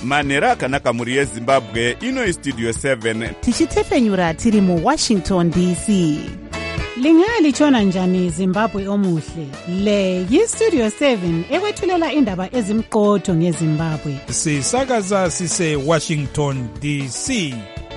manhero akanaka mhuri yezimbabwe. Ino Studio 7 tichitefenyura tiri muWashington DC. Lingalitshona njani Zimbabwe omuhle? Le yiStudio 7 ekwethulela indaba ezimqotho ngeZimbabwe. Sisakaza sise Washington DC.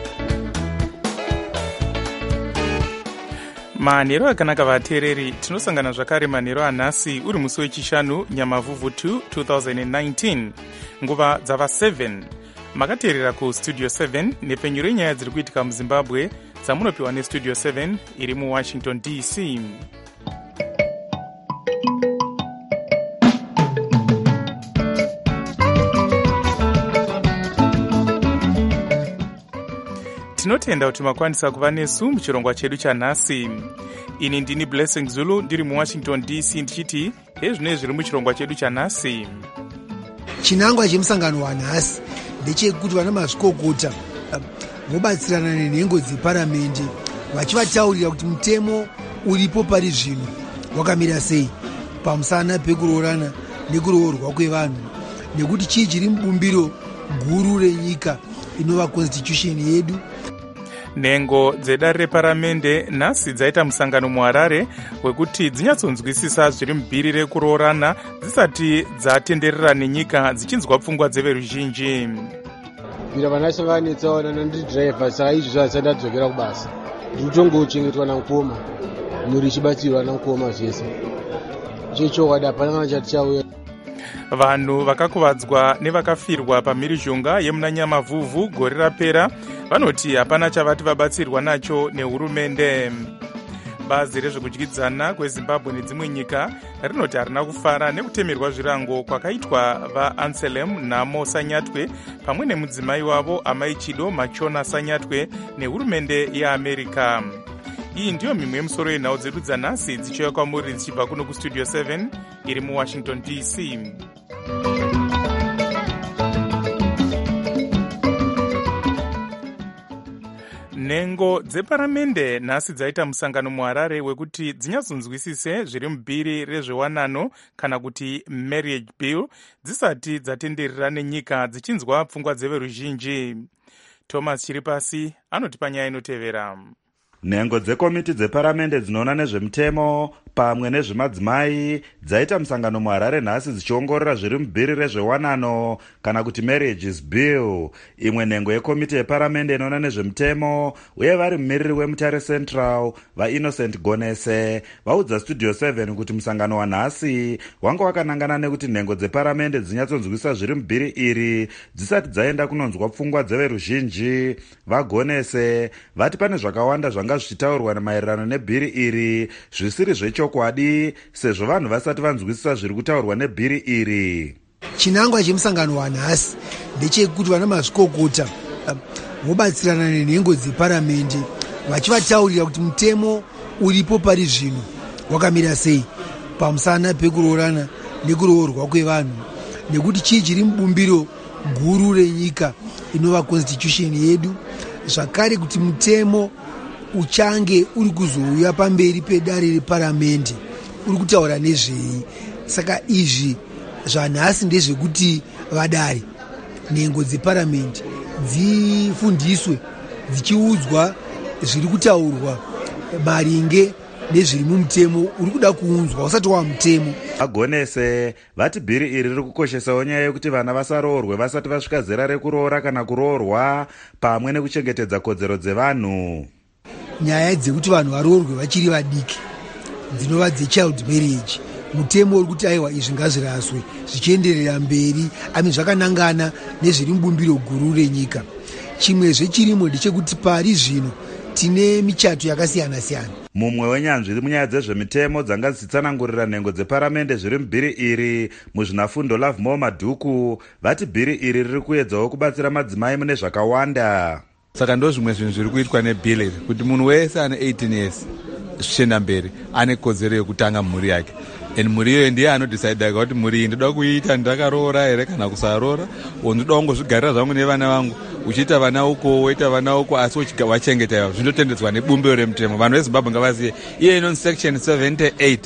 Manhero akanaka vateereri, tinosangana zvakare manhero anhasi uri musi wechishanu Nyamavhuvhu 2 2019, nguva dzava 7. Makateerera kuStudio 7 nepenyuro yenyaya dziri kuitika muZimbabwe dzamunopiwa neStudio 7 iri muWashington DC. Tinotenda kuti makwanisa kuva nesu muchirongwa chedu chanhasi. Ini ndini Blessing Zulu ndiri muWashington DC ndichiti hezvino zviri muchirongwa chedu chanhasi. Chinangwa chemusangano wanhasi ndechekuti vana mazvikokota vobatsirana nenhengo dzeparamende vachivataurira kuti mutemo uripo pari zvino wakamira sei pamusana pekuroorana nekuroorwa kwevanhu, nekuti chii chiri mubumbiro guru renyika inova constitution yedu. Nhengo dzedare reparamende nhasi dzaita musangano muHarare wekuti dzinyatsonzwisisa zviri mubhiri rekuroorana dzisati dzatenderera nenyika dzichinzwa pfungwa dzeveruzhinji. Bvira vanashanganitsaona nandidhiraivha saka izvi zvasati adzokera kubasa ndikutongochengetwa namukoma mhuri ichibatsirwa namukoma zvese chechokwadi hapana kana chati chauya. Vanhu vakakuvadzwa nevakafirwa pamhirizhonga yemuna Nyamavhuvhu gore rapera vanoti hapana chavati vabatsirwa nacho nehurumende. Bazi rezvekudyidzana kweZimbabwe nedzimwe nyika rinoti harina kufara nekutemerwa zvirango kwakaitwa vaAnselm Namo Sanyatwe pamwe nemudzimai wavo Amai Chido Machona Sanyatwe nehurumende yeAmerika. Iyi ndiyo mimwe yemusoro yenhau dzedu dzanhasi dzichiuya kwamuri dzichibva kuno kuStudio 7 iri muWashington DC. Nhengo dzeparamende nhasi dzaita musangano muHarare wekuti dzinyatsonzwisise zviri mubhiri rezvewanano kana kuti marriage bill dzisati dzatenderera nenyika dzichinzwa pfungwa dzeveruzhinji. Thomas Chiripasi anotipa nyaya inotevera. Nhengo dzekomiti dzeparamende dzinoona nezvemutemo pamwe nezvemadzimai dzaita musangano muHarare nhasi dzichiongorora zviri mubhiri rezvewanano kana kuti marriages bill. Imwe nhengo yekomiti yeparamende inoona nezvemutemo uye vari mumiriri weMutare Central vaInnocent Gonese vaudza Studio 7 kuti musangano wanhasi wanga wakanangana nekuti nhengo dzeparamende dzinyatsonzwisa zviri mubhiri iri dzisati dzaenda kunonzwa pfungwa dzeveruzhinji. VaGonese vati pane zvakawanda zvanga zvichitaurwa maererano nebhiri iri zvisiri zvechokwadi sezvo vanhu vasati vanzwisisa zviri kutaurwa nebhiri iri. Chinangwa chemusangano wanhasi ndechekuti vana mazvikokota vobatsirana nenhengo dzeparamende vachivataurira kuti mutemo uripo pari zvino wakamira sei pamusana pekuroorana nekuroorwa kwevanhu, nekuti chii chiri mubumbiro guru renyika inova constitution yedu, zvakare kuti mutemo uchange uri kuzouya pamberi pedare reparamende uri kutaura nezvei. Saka izvi zvanhasi ndezvekuti vadare nhengo dzeparamende dzifundiswe dzichiudzwa zviri kutaurwa maringe nezviri mumutemo uri kuda kuunzwa usati wa mutemo. Agonese vati bhiri iri riri kukoshesawo nyaya yekuti vana vasaroorwe vasati vasvika zera rekuroora kana kuroorwa pamwe nekuchengetedza kodzero dzevanhu. Nyaya dzekuti vanhu varoorwe vachiri vadiki dzinova dzechild marriage, mutemo uri kuti aiwa izvi ngazviraswe zvichienderera mberi ami zvakanangana nezviri mubumbiro guru renyika. Chimwezve chirimo ndechekuti pari zvino tine michato yakasiyana siyana. Mumwe wenyanzvi munyaya dzezvemitemo dzanga dzichitsanangurira nhengo dzeparamende zviri mubhiri iri muzvinafundo Lovemore Madhuku vati bhiri iri riri kuedzawo kubatsira madzimai mune zvakawanda. Saka ndo zvimwe zvinhu zviri kuitwa nebhili kuti munhu wese ane 18 years zvichienda mberi ane kodzero yekutanga mhuri yake, and mhuri iyoyo ndiye anodhisaidha kuti mhuri iyi ndoda kuita ndakaroora here kana kusaroora, ndoda kungozvigarira zvangu nevana vangu, uchiita vana uko woita vana uko asi wachengeta zvindotendedzwa nebumbiro remutemo. Vanhu veZimbabwe ngavazive iyo inonzi section 78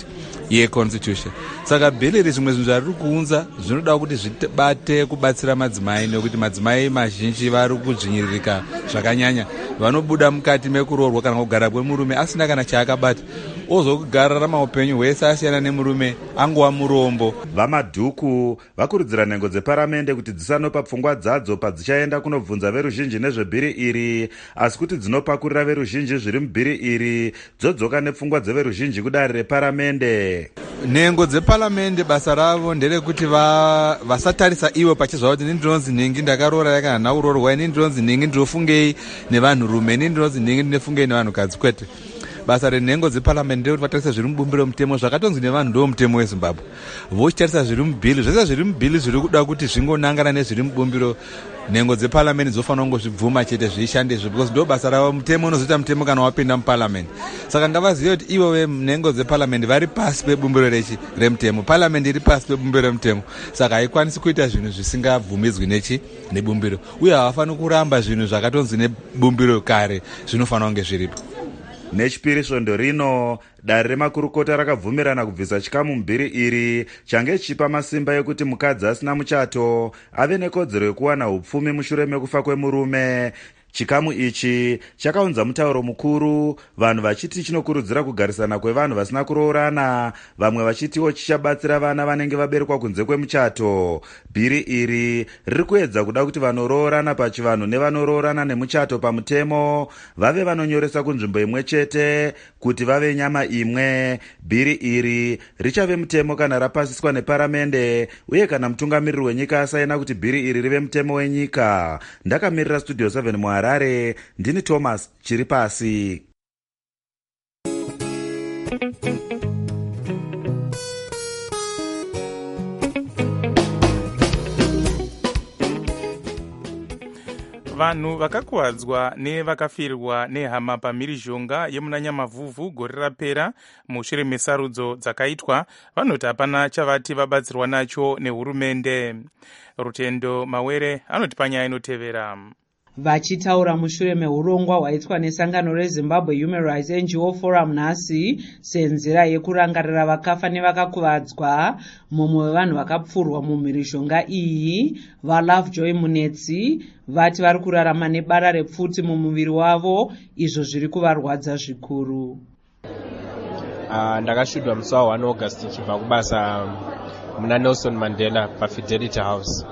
yeconstitution. Saka bhili iri zvimwe zvinhu zvari kuunza zvinoda kuti zvibate kubatsira madzimai, nekuti madzimai mazhinji vari kudzvinyiririka zvakanyanya. Vanobuda mukati mekuroorwa kana kugara kwemurume asina kana chaakabata, ozokugararama upenyu hwese asiyana nemurume, angova murombo. Vamadhuku vakurudzira nhengo dzeparamende kuti dzisanopa pfungwa dzadzo padzichaenda kunobvunza veruzhinji nezvebhiri iri, asi kuti dzinopakurira veruzhinji zviri mubhiri iri dzodzoka nepfungwa dzeveruzhinji kudare reparamende. Nhengo dzeparamende basa ravo nderekuti vasatarisa ivo pachizva kuti ini ndinonzi nhingi ndakaroora kana nhauroorwa, ini ndinonzi nhingi ndinofungei nevanhurume, ini ndinonzi nhingi ndinofungei nevanhukadzi. Kwete, basa renhengo dzeparamende ndekuti vatarisa zviri mubumbiro mutemo zvakatonzi nevanhu ndo mutemo weZimbabwe. Vochitarisa zviri mubhili, zvese zviri mubhili zviri kuda kuti zvingonangana nezviri mubumbiro, nhengo dzeparamende dzofanira kungozvibvuma chete zveishande izvo, because ndo basa ravo. Mutemo unozoita mutemo kana wapinda muparamende. Saka ngavazive kuti ivo venhengo dzeparamende vari pasi pebumbiro remutemo, paramende iri pasi pebumbiro remutemo. Saka haikwanisi kuita zvinhu zvisingabvumidzwi nebumbiro, uye havafaniri kuramba zvinhu zvakatonzi nebumbiro kare, zvinofanira kunge zviripo. Nechipiri svondo rino, dare remakurukota rakabvumirana kubvisa chikamu mubhiri iri change chichipa masimba ekuti mukadzi asina muchato ave nekodzero yekuwana upfumi mushure mekufa kwemurume. Chikamu ichi chakaunza mutauro mukuru, vanhu vachiti chinokurudzira kugarisana kwevanhu vasina kuroorana, vamwe vachitiwo chichabatsira vana vanenge vaberekwa kunze kwemuchato. Bhiri iri riri kuedza kuda kuti vanoroorana pachivanhu nevanoroorana nemuchato pamutemo vave vanonyoresa kunzvimbo imwe chete kuti vave nyama imwe. Bhiri iri richave mutemo kana rapasiswa neparamende, uye kana mutungamiriri wenyika asaina kuti bhiri iri rive mutemo wenyika. Ndakamirira Studio 7 muHarare, ndini Thomas Chiripasi. Vanhu vakakuwadzwa nevakafirwa nehama pamhirizhonga yemunanyamavhuvhu gore rapera mushure mesarudzo dzakaitwa, vanoti hapana chavati vabatsirwa nacho nehurumende. Rutendo Mawere anoti panyaya inotevera. Vachitaura mushure meurongwa hwaitwa nesangano reZimbabwe Human Rights NGO Forum nhasi senzira yekurangarira vakafa nevakakuvadzwa, mumwe wevanhu vakapfurwa mumhirizhonga iyi, vaLovejoy Munetsi, vati vari kurarama nebara repfuti mumuviri wavo, izvo zviri kuvarwadza zvikuru. Ndakasvudwa musi wa1 August ndichibva kubasa muna Nelson Mandela paFidelity House.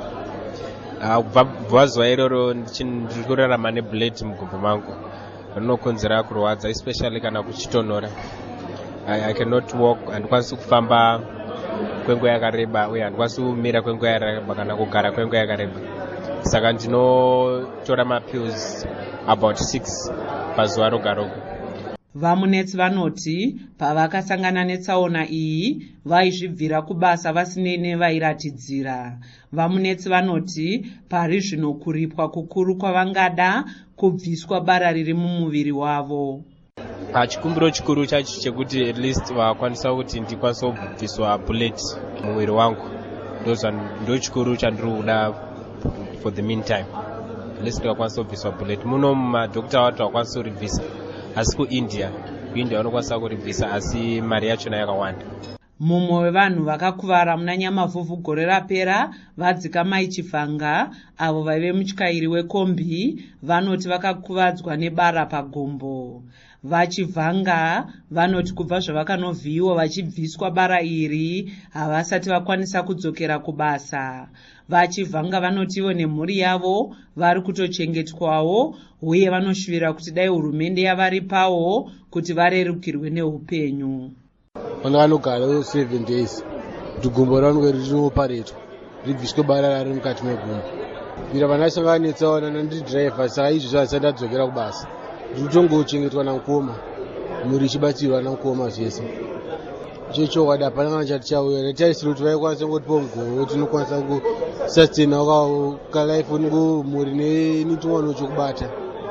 Kubva zuva iroro ndiri kurarama nebuleti mugumbo mangu rinokonzera kurwadza, especially kana kuchitonhora. I cannot walk, handikwanisi kufamba kwenguva yakareba, uye handikwanisi kumira kwenguva yakareba kana kugara kwenguva yakareba. Saka ndinotora mapills about 6 pazuva roga roga. Vamunetsi vanoti pavakasangana netsaona iyi vaizvibvira kubasa vasinei nevairatidzira. Vamunetsi vanoti pari zvino kuripwa kukuru kwavangada kubviswa bara riri mumuviri wavo. Chikumbiro chikuru chacho chekuti at least vakwanisa kuti ndikwanisa kubviswa bullet mumuviri wangu, ndo chikuru chandiri kuda for the meantime. At least ndikakwanisa kubviswa bullet. Muno madhokita watu vakwanisa kuribvisa, asi kuIndia vanokwanisa kuribvisa, asi mari yachona yakawanda. Mumwe wevanhu vakakuvara muna Nyamavhuvhu gore rapera, Vadzikamai Chifanga, avo vaive mutyairi wekombi, vanoti vakakuvadzwa nebara pagumbo. Vachivhanga vanoti kubva zvavakanovhiyiwa vachibviswa bara iri havasati vakwanisa kudzokera kubasa. Vachivhanga vanotivo nemhuri yavo vari kutochengetwawo, uye vanoshuvira kuti dai hurumende yavari pawo kuti varerukirwe neupenyu. Vanogara 7 days kuti gumbo rangu rinoparetwa ribviswe bara rari mukati megumbo. Vira vanasangana netsaona nandidhiraivha, saka izvi zvasati ndadzokera kubasa. Ndiri kutongochengetwa namukoma, mhuri ichibatsirwa namukoma zvese. Chokwadi hapana kana chati chauya. Ndatarisira kuti vaikwanisa kungotipa mugoro kuti tinokwanisa kusustain kalife mhuri nechimwano chokubata.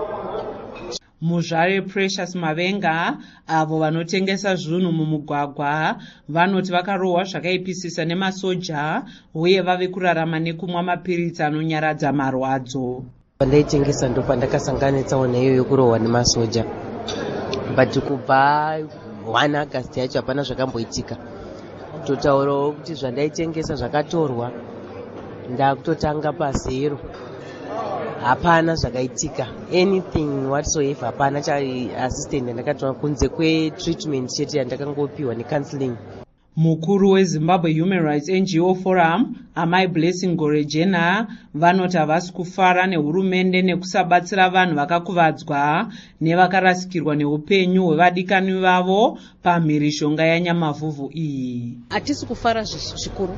Muzvare Precious Mavenga, avo vanotengesa zvinhu mumugwagwa, vanoti vakarohwa zvakaipisisa nemasoja, uye vave kurarama nekumwa mapiritsi anonyaradza marwadzo. Ndaitengesa ndo pandakasangana netsaona iyo yokurohwa nemasoja, but kubva 1 August yacho hapana zvakamboitika. Totaurawo kuti zvandaitengesa zvakatorwa, ndakutotanga pa0, hapana zvakaitika, anything whatsoever, hapana assistant yandakatora kunze kwe-treatment chete yandakangopiwa necounseling. Mukuru weZimbabwe Human Rights NGO Forum, Amai Blessing Gorejena, vanoti havasi kufara nehurumende nekusabatsira vanhu vakakuvadzwa nevakarasikirwa neupenyu hwevadikani vavo pamhirishonga yanyamavhuvhu iyi. Hatisi kufara zvikuru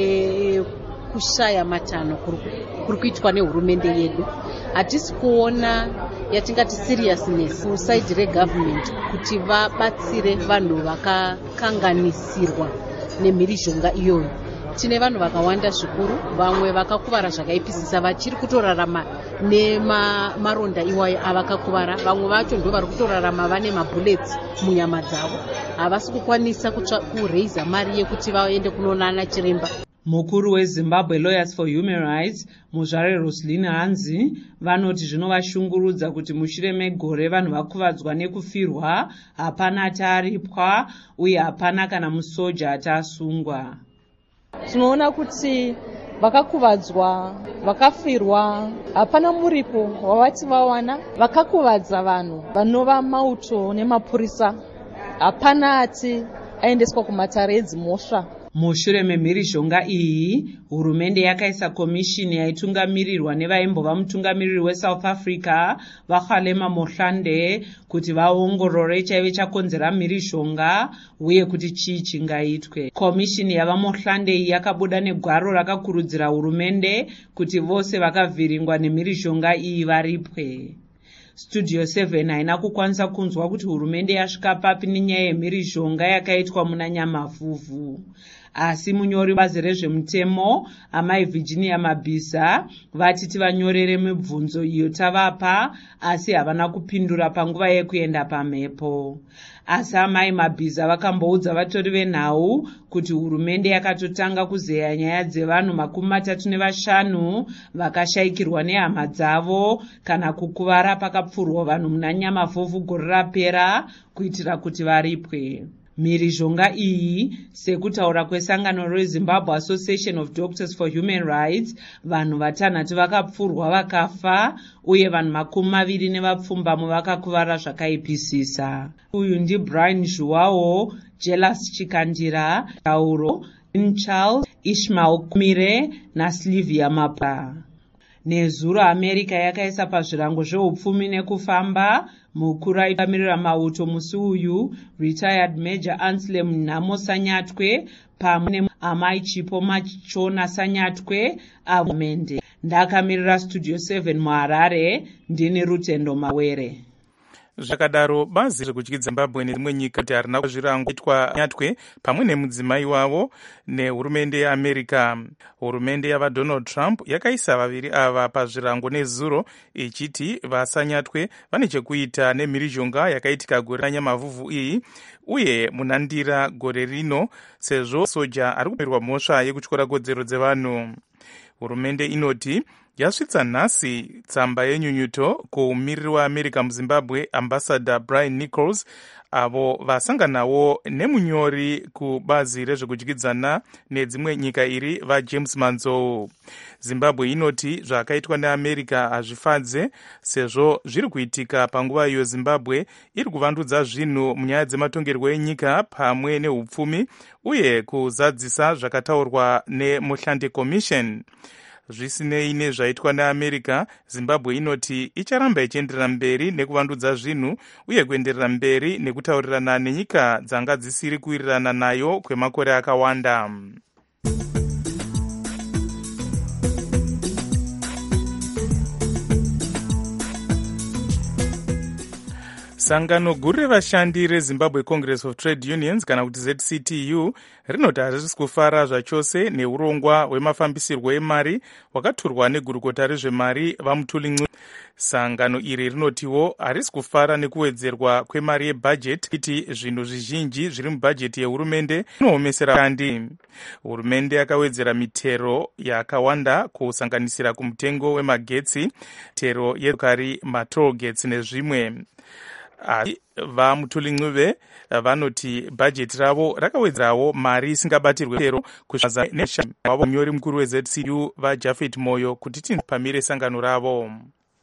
nekushaya matano kuri kuitwa nehurumende yedu. Hatisi kuona yatingati seriousness kusaidi regovernment kuti vabatsire vanhu vakakanganisirwa nemhirishonga iyoyo. Tine vanhu vakawanda zvikuru, vamwe vakakuvara zvakaipisisa vachiri kutorarama nemaronda iwayo avakakuvara, vamwe vacho ndo vari kutorarama vane mabullets munyama dzavo, havasi kukwanisa kureiza mari yekuti vaende kunoonana chiremba. Mukuru weZimbabwe Lawyers for Human Rights, Muzvare Roslyn Hanzi, vanoti zvinovashungurudza kuti mushure megore vanhu vakuvadzwa nekufirwa, hapana ataripwa uye hapana kana musoja atasungwa. Tinoona kuti vakakuvadzwa, vakafirwa, hapana muripo wavati vawana. Vakakuvadza vanhu vanova mauto nemapurisa, hapana ati aendeswa kumatare edzimhosva. Mushure memhirishonga iyi, hurumende yakaisa komishini yaitungamirirwa nevaimbova mutungamiriri weSouth Africa Vakhalema Mohlande kuti vaongorore chaive chakonzera mhirishonga uye kuti chii chingaitwe. Komishini yavaMohlande iyi yakabuda negwaro rakakurudzira hurumende kuti vose vakavhiringwa nemhirishonga iyi varipwe. Studio 7 haina kukwanisa kunzwa kuti hurumende yasvika papi nenyaya yemhirishonga yakaitwa muna Nyamavhuvhu. Asi munyori bazi rezvemutemo Amai Virginia Mabisa vatiti vanyorere mibvunzo iyo tavapa, asi havana kupindura panguva yekuenda pamhepo. Asi Amai Mabisa vakamboudza vatori venhau kuti hurumende yakatotanga kuzeya nyaya dzevanhu 35 vakashayikirwa nehama dzavo kana kukuvara pakapfurwa vanhu muna Nyamavhuvhu gore rapera kuitira kuti varipwe. Mhirizhonga iyi, sekutaura kwesangano reZimbabwe Association of Doctors for Human Rights, vanhu 6 vakapfurwa vakafa uye vanhu 20 nevapfumbamwe vakakuvara zvakaipisisa. Uyu ndiBrian Zhuwao, Jelas Chikandira, Tauro, Charles, Ishmael Kumire naSylvia Mapa. Nezuro America yakaisa pazvirango zveupfumi nekufamba mukuru aitamirira mauto musi uyu, retired Major Anselm Nhamo Sanyatwe pamwe Amai Chipo Machona Sanyatwe avumende. Ndakamirira Studio 7 muHarare, ndini Rutendo Mawere. Zvakadaro bazi rekutyidza Zimbabwe nerimwe nyika kuti harina zvirango itwa Nyatwe pamwe nemudzimai wavo nehurumende yeAmerica. Hurumende yavaDonald Trump yakaisa vaviri ava pazvirango nezuro ichiti vaSanyatwe vane chekuita nemhirizhonga yakaitika gore raNyamavhuvhu iyi uye munandira gore rino sezvo soja ari kumirwa mhosva yekutyora kodzero dzevanhu. Hurumende inoti yasvitsa nhasi tsamba yenyunyuto kumumiriri weAmerica muZimbabwe Ambassador Brian Nichols, avo vasanganawo nemunyori kubazi rezvekudyidzana nedzimwe nyika iri vaJames Manzou. Zimbabwe inoti zvakaitwa neAmerica hazvifadze sezvo zviri kuitika panguva iyo Zimbabwe iri kuvandudza zvinhu munyaya dzematongerwo enyika pamwe neupfumi uye kuzadzisa zvakataurwa neMohlande Commission. Zvisinei nezvaitwa neAmerica, Zimbabwe inoti icharamba ichienderera mberi nekuvandudza zvinhu uye kuenderera mberi nekutaurirana nenyika dzanga dzisiri kuwirirana nayo kwemakore akawanda. Sangano guru revashandi reZimbabwe Congress of Trade Unions kana kuti ZCTU rinoti harisi kufara zvachose neurongwa hwemafambisirwo emari hwakaturwa negurukota rezvemari vaMutuli. Sangano iri rinotiwo harisi kufara nekuwedzerwa kwemari yebhajeti kuti zvinhu zvizhinji zviri mubhajeti yehurumende zvinoomesera vashandi. Hurumende yakawedzera mitero yakawanda kusanganisira kumutengo wemagetsi, tero yedokari, matoll gates nezvimwe. asi vaMutuli Ncube vanoti bhajeti ravo rakawedzerawo mari isingabatirwe tero kushaza wavo munyori mukuru weZCU vaJafet Moyo kuti pamire sangano ravo.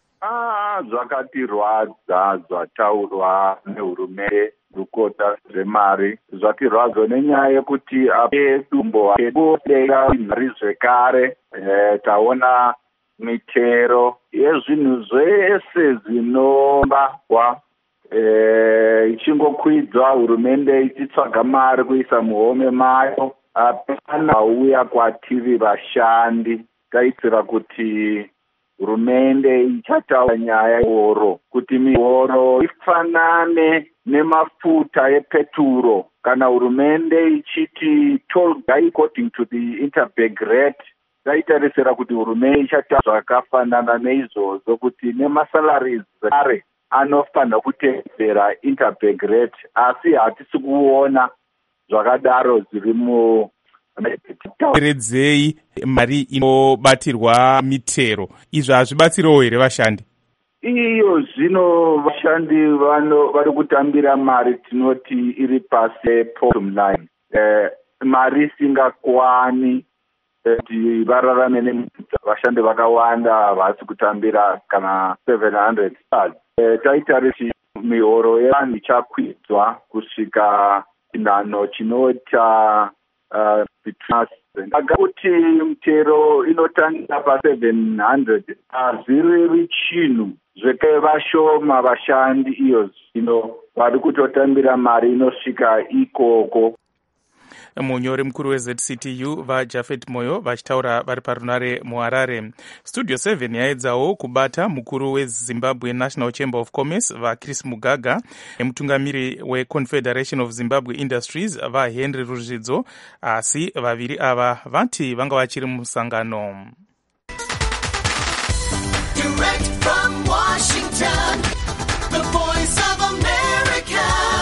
Zvakatirwadza zvataurwa nehurumende dukota zvemari zvatirwadza nenyaya yekuti apedumbo akedera mari zvekare taona mitero yezvinhu zvese zvinombawa ichingokwidzwa hurumende ichitsvaga mari kuisa muhome mayo apana uya kwatiri vashandi taitira kuti hurumende ichataura nyaya yehoro kuti mihoro ifanane nemafuta epeturo kana hurumende ichiti toll guide according to the interbank rate taitarisira kuti hurumende ichataura zvakafanana neizvozvo kuti nemasalaries zvekare anofanira kutevedzera interbank rate asi hatisi kuona zvakadaro zviri mu redzei mari inobatirwa mitero izvo hazvibatsirawo here vashandi? Iyo zvino vashandi vari kutambira mari tinoti iri pasi bottom line, mari isingakwani kuti vararame nemudza. Vashandi vakawanda havasi kutambira kana 700 taitarisira mihoro yevanhu ichakwidzwa kusvika chinhanho chinota kuti mutero inotangira pa700 hazvirevi chinhu zveke vashoma vashandi iyo zvino vari kutotambira mari inosvika ikoko. Munyori mukuru weZCTU vaJafet Moyo vachitaura vari parunare muHarare. Studio 7 yaedzawo kubata mukuru weZimbabwe National Chamber of Commerce vaChris Mugaga nemutungamiri weConfederation of Zimbabwe Industries vaHenry Ruzvidzo, asi vaviri ava vati vanga vachiri musangano. Direct from Washington, the voice of America,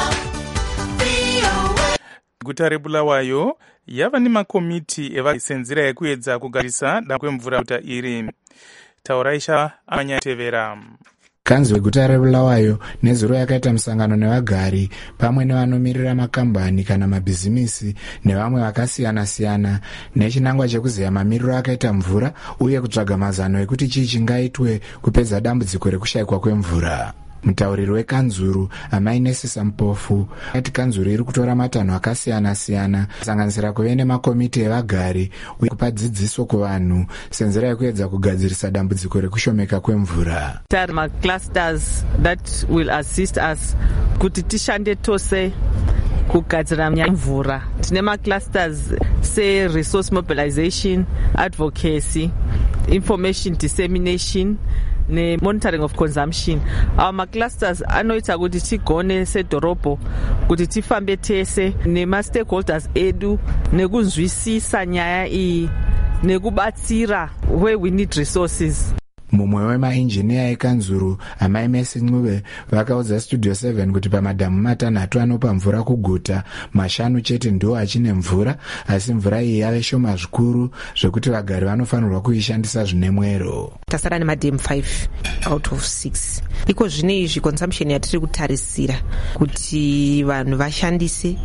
VOA. Guta reBulawayo yava nemakomiti evasenzira yekuedza kugarisa dambudziko kwemvura guta iri. Tauraisha amanyatevera. Kanzwi weguta reBulawayo nezuro yakaita musangano nevagari pamwe nevanomirira makambani kana mabhizimisi nevamwe vakasiyana-siyana nechinangwa chekuziva mamiriro akaita mvura uye kutsvaga mazano ekuti chii chingaitwe kupedza dambudziko rekushayikwa kwemvura. Mutauriri wekanzuru Amainesisa Mpofu ati kanzuru iri kutora matanho akasiyana-siyana kusanganisira kuve nemakomiti evagari uye kupa dzidziso kuvanhu senzira yekuedza kugadzirisa dambudziko rekushomeka kwemvura. Clusters that will assist us kuti tishande tose kugadzira mvura. Tine maclusters se-resource mobilization, advocacy, information dissemination ne-monitoring of consumption. Our maclusters anoita kuti tigone sedhorobho kuti tifambe tese nema-stakeholders edu nekunzwisisa nyaya iyi nekubatsira where we need resources. Mumwe wemainjiniya ekanzuru Amaimesi Ncube vakaudza Studio 7 kuti pamadhamu matanhatu anopa mvura kuguta 5 chete ndiwo achine mvura, asi mvura iyi yave shoma zvikuru zvekuti vagari vanofanirwa kuishandisa zvine mwero. Tasara nemadhamu 5 out of 6. Iko zvine izvi consumption yatiri kutarisira kuti vanhu vashandise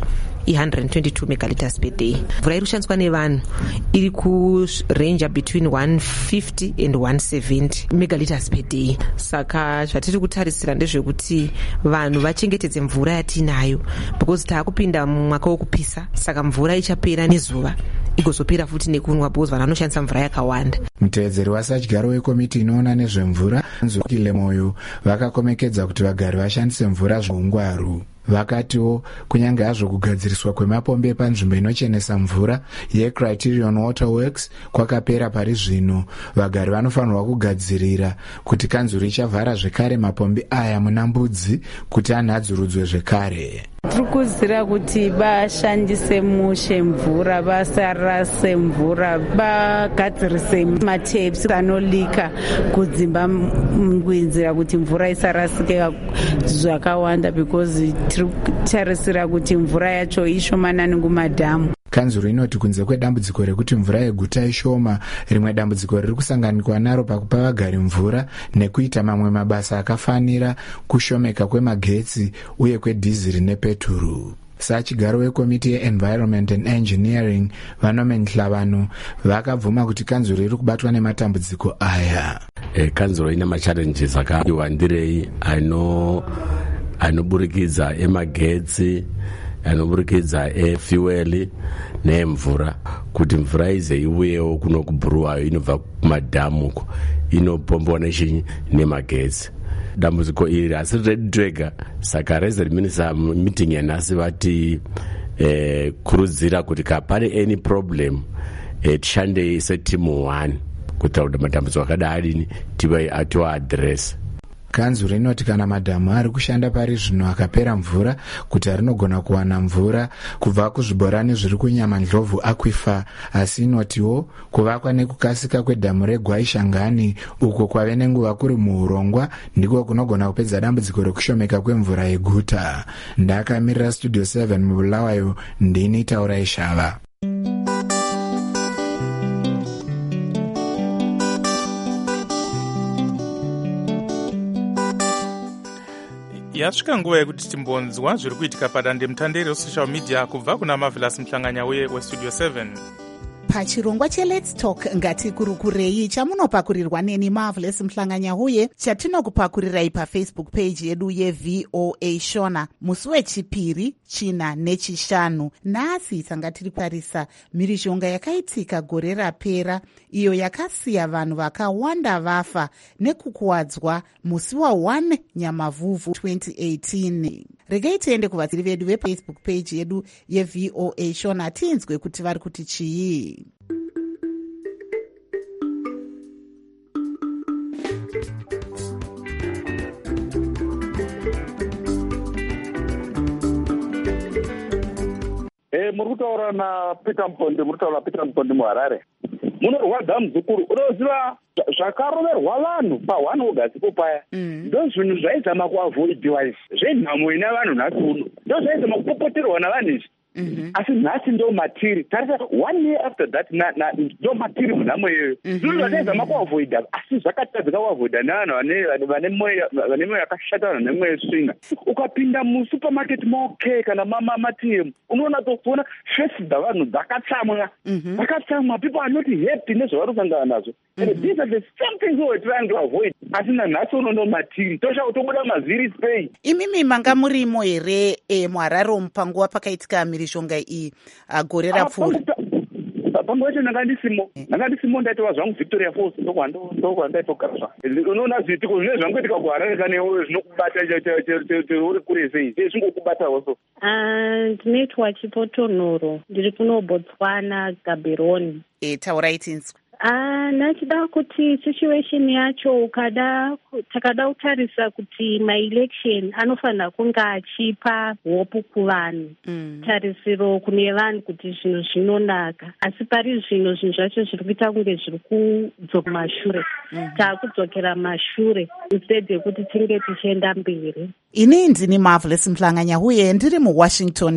122 megaliters per day. Mvura iri kushandiswa nevanhu iri kurange between 150 and 170 megaliters per day. Saka zvatiri kutarisira ndezvekuti vanhu vachengetedze mvura yatinayo because taakupinda mumwaka wokupisa, saka mvura ichapera nezuva igozopera futi nekunwa because vanhu vanoshandisa mvura yakawanda. Mutevedzeri wasadyaro wekomiti inoona nezvemvura Nzukile Moyo vakakomekedza kuti vagari vashandise mvura zvoungwaru. Vakatiwo kunyange hazvo kugadziriswa kwemapombi panzvimbo inochenesa mvura yeCriterion Waterworks kwakapera pari zvino, vagari vanofanirwa kugadzirira kuti kanzuru ichavhara zvekare mapombi aya muna Mbudzi kuti anhadzurudzwe zvekare. Tiri kuzira kuti vashandise mushe mvura, vasarase mvura, vagadzirise matapes anolika kudzimba kuinzira kuti mvura isarasike zvakawanda because tiri kutarisira kuti mvura yacho ishomanani kumadhamu. kanzuro inoti kunze kwedambudziko rekuti mvura yeguta ishoma, rimwe dambudziko riri kusanganikwa naro pakupa vagari mvura nekuita mamwe mabasa akafanira kushomeka kwemagetsi uye kwedhiziri nepeturu. Sachigaro wekomiti yeEnvironment and Engineering Vanome Nhlavano vakabvuma kuti kanzuro iri kubatwa nematambudziko aya. Kanzuro ina machallenges akawandirei anoburikidza emagetsi, anoburikidza efuel nemvura, kuti mvura ize iuyewo kuno kubhuruwayo inobva kumadhamu inopombwa nemagetsi. Dambudziko iri asi redrega, saka reserve minister meeting yanhasi vati kurudzira kuti kapane any problem tishande setimu 1 kuitira kuti matambudziko akadai tiwa address. Kanzuro inoti kana madhamu ari kushanda pari zvino akapera mvura kuti rinogona kuwana mvura kubva kuzvibhorani zviri kuNyamandlovu Aquifer, asi inotiwo kuvakwa nekukasika kwedhamu reGwaishangani uko kwave nenguva kuri muurongwa ndiko kunogona kupedza dambudziko rekushomeka kwemvura yeguta. Ndakamirira Studio 7 mubulawayo, ndini Taurai Shava. Yasvika nguva yekuti timbonzwa zviri kuitika padandemutande resocial media kubva kuna Marvelous Mhlanganya weStudio 7. Pachirongwa cheLet's Talk ngatikurukurei chamunopakurirwa neni Marvelous Mhlanganya huye chatinokupakurirai paFacebook page yedu yeVOA Shona musi wechipiri, china nechishanu. Nhasi tanga tiri kutarisa mhirizhonga yakaitika gore rapera iyo yakasiya vanhu vakawanda vafa nekukuwadzwa musi wa1 Nyamavhuvhu 2018. Regai tiende kuvatsiri vedu veFacebook page yedu yeVOA Shona tinzwe kuti vari kuti chii. Muri kutaura naPeter Mpondi muHarare. Munorwadza muzukuru, unoziva zvakaroverwa vanhu pa1 August paya. Ndo zvinhu zvaizama kuavoidiwa izvi. Zvenhamo ina vanhu nhasi uno. Ndo zvaizama kupopoterwa navanhu izvi. Asi nhasi ndo matiri. Tarisa 1 year after that ndo matiri munhamo iyoyo. Zvinhu zvaizama kuavoida, asi zvakatadzika kuavoida nevanhu vane mwoyo yakashata, vane mwoyo swinga. Ukapinda musupermarket maokei kana maTM, unoona tokuona face dzavanhu dzakatsamwa. Dzakatsamwa, people are not happy nezvavari kusangana nazvo. And these are the same things we were trying to avoid. Asi nanhasi unondo matiri. Tosha kutobuda maziri Spain. Imimi manga murimo here muHarare mupanguva pakaitika mhirizhonga iyi gore rapfuura. Panguva yacho ndanga ndaitova zvangu Victoria Falls ndokwandaitogara zvangu. Unoona zviitiko zvine zvangoitika kuHarare kanewo zvinokubata uri kure sei. Zvingokubata also. Ndinoitwa Chipotonhoro, ndiri kuno Botswana Gaborone. Taurai tinzwe. Nachida kuti situation yacho takada kutarisa kuti maelection anofanira kunge achipa hope kuvanhu, tarisiro kune vanhu kuti zvinhu zvinonaka, asi pari zvino zvinhu zvacho zviri kuita kunge zviri kudzoka mashure. Taakudzokera mashure instead yekuti tinge tichienda mberi. Ini ndini Marvelous Mhlanganya huye ndiri muWashington.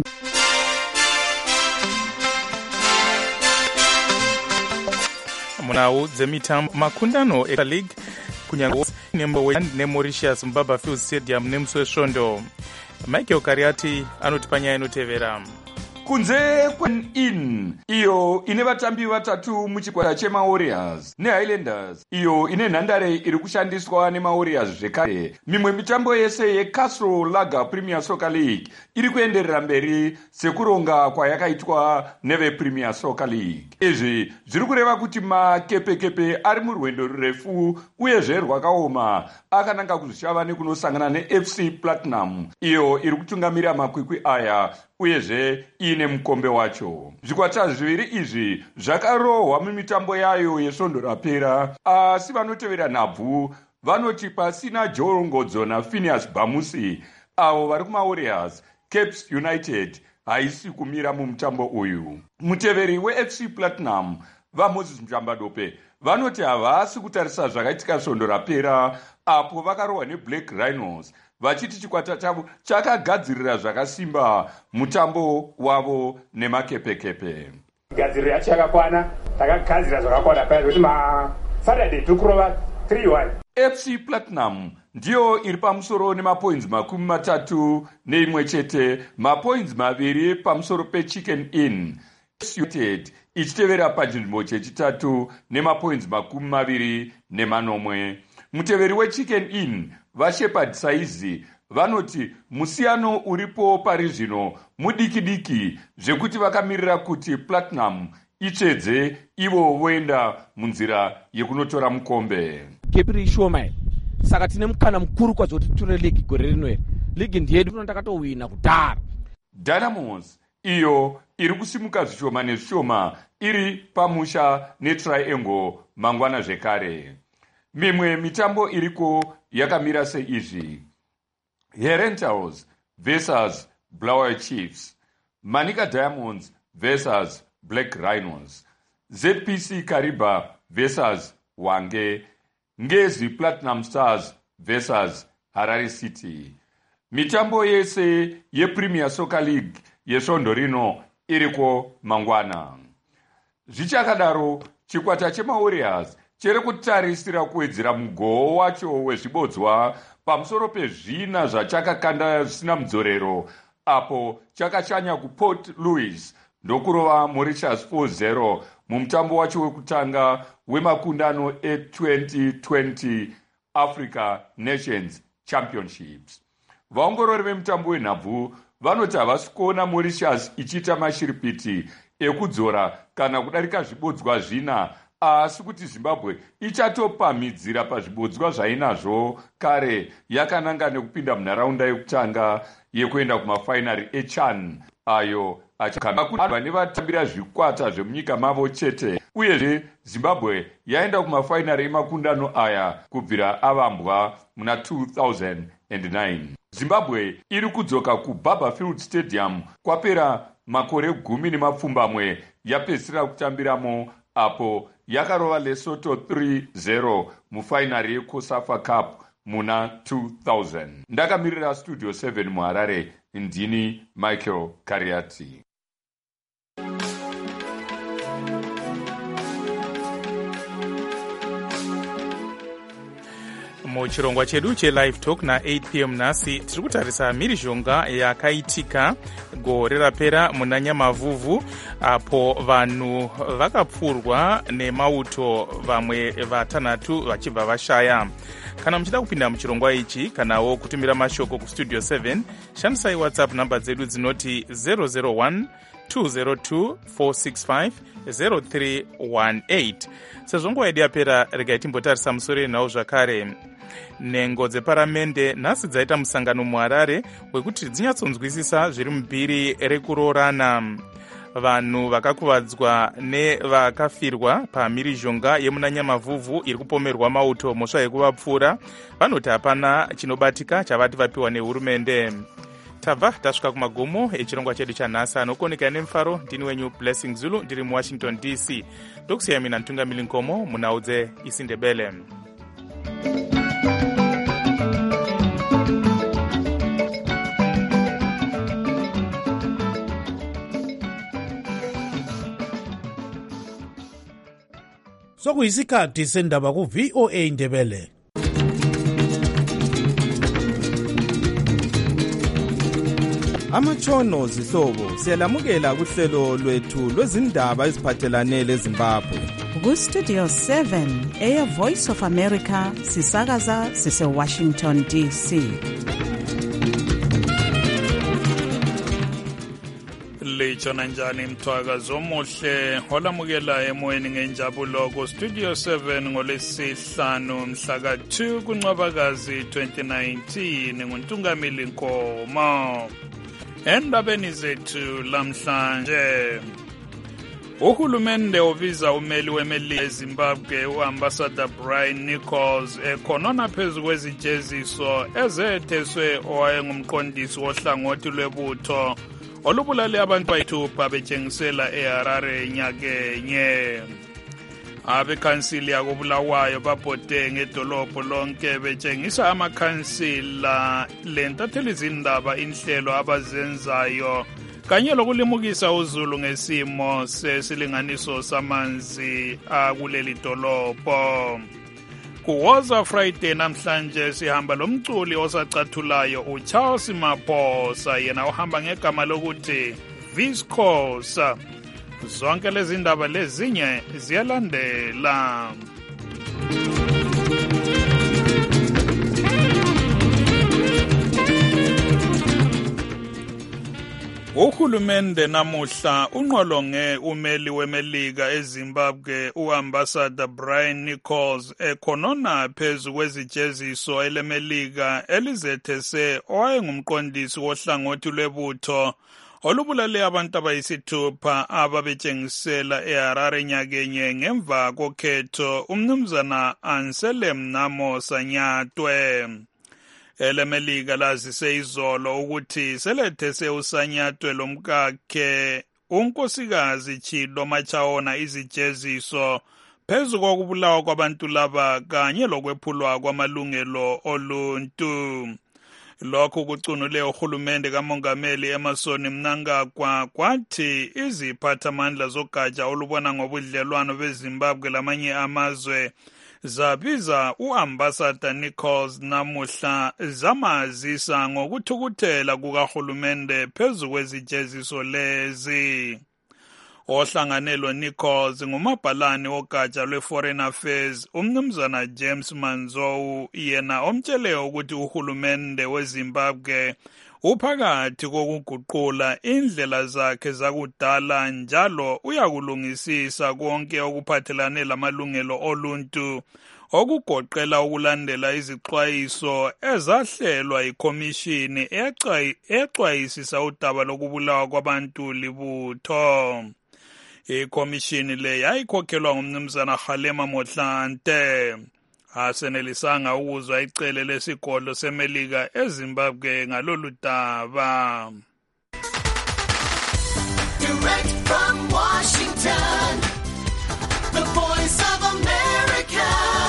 Munau dzemitambo makundano eLeague kunyange neMauritius muBarberfield Stadium nemusi wesvondo. Michael Kariati anoti panyaya inotevera. Kunze kweIN iyo ine vatambi vatatu muchikwata chemaWarriors neHighlanders iyo ine nhandare iri kushandiswa nemaWarriors zvekare. Mimwe mitambo yese yeCastro Lager Premier Soccer League iri kuenderera mberi sekuronga kwayakaitwa nevePremier Soccer League. Izvi zviri kureva kuti makepekepe ari murwendo rurefu uyezve rwakaoma akananga kuzoshava nekunosangana neFC Platinum iyo iri kutungamirira makwikwi aya uyezve ine mukombe wacho. Zvikwata zviviri izvi zvakarohwa mumitambo yayo yesvondo rapera, asi vanotevera nhabvu vanoti pasina Joel Ngodzo naPhineas Bamusi avo vari kumaWarriors, Caps United haisi kumira mumutambo uyu. Muteveri weFC Platinum vamoses muchambadope vanoti havasi kutarisa zvakaitika svondo rapera apo vakarohwa neblack rhinos vachiti chikwata chavo chakagadzirira zvakasimba mutambo wavo nemakepekepe. gadziriro yacho yakakwana, takagadzira zvakakwana paya zvekuti masaturday tokurova 3-1. FC Platinum ndiyo iri pamusoro nemapoints 31 chete, mapoints 2 pamusoro peChicken Inn. United ichitevera panzvimbo chechitatu nemapoints 20. Muteveri weChicken Inn vaShepherd Saizi vanoti musiyano uripo pari zvino mudiki-diki zvekuti vakamirira kuti Platinum itsvedze ivo voenda munzira yekunotora mukombe. Kepiri ishoma saka tine mukana mukuru kwazvo kuti tore ligi gore rino. Ligi ndiyedu ndakatowina kudhara. Dynamos iyo iri kusimuka zvishoma nezvishoma iri pamusha neTriangle mangwana zvekare. Mimwe mitambo iriko yakamira seizvi: Herentals versus Blair Chiefs, Manica Diamonds versus Black Rhinos, ZPC Kariba versus Wange, Ngezi Platinum Stars versus Harare City. Mitambo yese yePremier Soccer League yesvondo rino iriko mangwana. Zvichakadaro, chikwata chemaWarriors chiri kutarisira kuwedzera mugoo wacho wezvibodzwa pamusoro pezvina zvachakakanda zvisina mudzorero apo chakashanya kuPort Louis ndokurova Mauritius 4-0 mumutambo wacho wekutanga wemakundano e2020 Africa Nations Championships. Vaongorori vemutambo wenhabvu vanoti havasi kuona Mauritius ichiita mashiripiti ekudzora kana kudarika zvibodzwa zvina, asi kuti Zimbabwe ichatopamhidzira pazvibodzwa zvainazvo kare yakananga nekupinda munharaunda yekutanga yekuenda kumafainari eChan ayo achakamba nevatambira zvikwata zvemunyika mavo chete. Uyezve Zimbabwe yaenda kumafainari emakundano aya kubvira avambwa muna 2009. Zimbabwe iri kudzoka kuBarberfield Stadium kwapera makore 10 yapedzisira kutambiramo apo yakarova Lesotho 3-0 mufainari yeCOSAFA Cup muna 2000. Ndakamirira Studio 7 muHarare, ndini Michael Kariati. Muchirongwa chedu chelive talk na8 pm nhasi tiri kutarisa mhirizhonga yakaitika gore rapera muna Nyamavuvhu apo vanhu vakapfurwa nemauto, vamwe vatanhatu vachibva vashaya. Kana muchida kupinda muchirongwa ichi kanawo kutumira mashoko kustudio 7 shandisai whatsapp namba dzedu dzinoti 001 202 465 0318. Sezvo nguva yedu yapera, regai timbotarisa musoro yenhau zvakare. Nhengo dzeparamende nhasi dzaita musangano muHarare wekuti dzinyatsonzwisisa zviri mubhiri rekuroorana. Vanhu vakakuvadzwa nevakafirwa pamhirizhonga yemuna Nyamavuvhu iri kupomerwa mauto mhosva yekuvapfura vanoti hapana chinobatika chavati vapiwa nehurumende. Tabva tasvika kumagumo echirongwa chedu chanhasi. Anokoneka nemufaro ndini wenyu Blessing Zulu, ndiri muWashington DC. Ndokusiya mina Ntungamili Nkomo munhau dzeIsiNdebele. Sokuyisikhathi sendaba ku-VOA Ndebele. Amatshono zihlobo siyalamukela kuhlelo lwethu lwezindaba eziphathelane leZimbabwe. Ku-Studio 7 Air Voice of America sisakaza sise-Washington DC. Lichona njani mthwakazi omuhle olamukela emoyeni ngenjabulo ku-Studio 7 ngolwesihlanu mhla ka-2 kuNcwabakazi 2019 nguNtungamili Nkomo. Endabeni zethu lamhlanje, uhulumende ubiza umeli wemeli eZimbabwe uAmbassador Brian Nichols ekhonona phezu kwezijeziso ezetheswe owayengumqondisi wohlangothi lwebutho olubulale abantu bayithupha betshengisela eHarare nyakenye. abekhansili yakobulawayo babhode ngedolobho lonke betshengisa amakhansila lentathelizindaba inhlelo abazenzayo kanye lokulimukisa uzulu ngesimo sesilinganiso samanzi akuleli dolobho. Kuwoza Friday namhlanje sihamba lomculi osacathulayo uCharles Maphosa, yena uhamba ngegama lokuthi Viscosa. Zonke lezi ndaba lezinye ziyalandela. Uhulumende namuhla unqolonge umeli weMelika eZimbabwe uambassador Brian Nichols ekhonona phezu kwezijeziso eleMelika elizethese owayengumqondisi wohlangothi lwebutho olubulale abantu abayisithupha ababetshengisela eHarare nyakenye ngemva kokhetho umnumzana Anselm Namosa Nyatwe. EleMelika lazise izolo ukuthi selethese uSanyatwe lomkakhe unkosikazi Chilo Machaona izijeziso phezu kokubulawa kwabantu laba kanye lokwephulwa kwamalungelo oluntu. Lokhu kucunule uhulumende kamongameli Emmerson Mnangagwa kwathi iziphathamandla zogatsha olubona ngobudlelwano beZimbabwe lamanye amazwe zabiza uambassador Nichols namuhla zamazisa ngokuthukuthela kukahulumende phezu kwezijeziso lezi. Ohlanganelo Nichols ngumabhalane wogatsha lwe-Foreign Affairs umnumzana James Manzou, yena omtshele ukuthi uhulumende weZimbabwe uphakathi kokuguqula indlela zakhe zakudala njalo uyakulungisisa konke okuphathelane lamalungelo oluntu okugoqela ukulandela izixwayiso ezahlelwa ikhomishini exwayisisa udaba lokubulawa kwabantu libutho. Ikhomishini le yayikhokhelwa ngumnumzana Kgalema Motlanthe. Asenelisanga ukuzwa icele lesigodlo seMelika eZimbabwe ngalolu daba. Direct from Washington, the voice of America,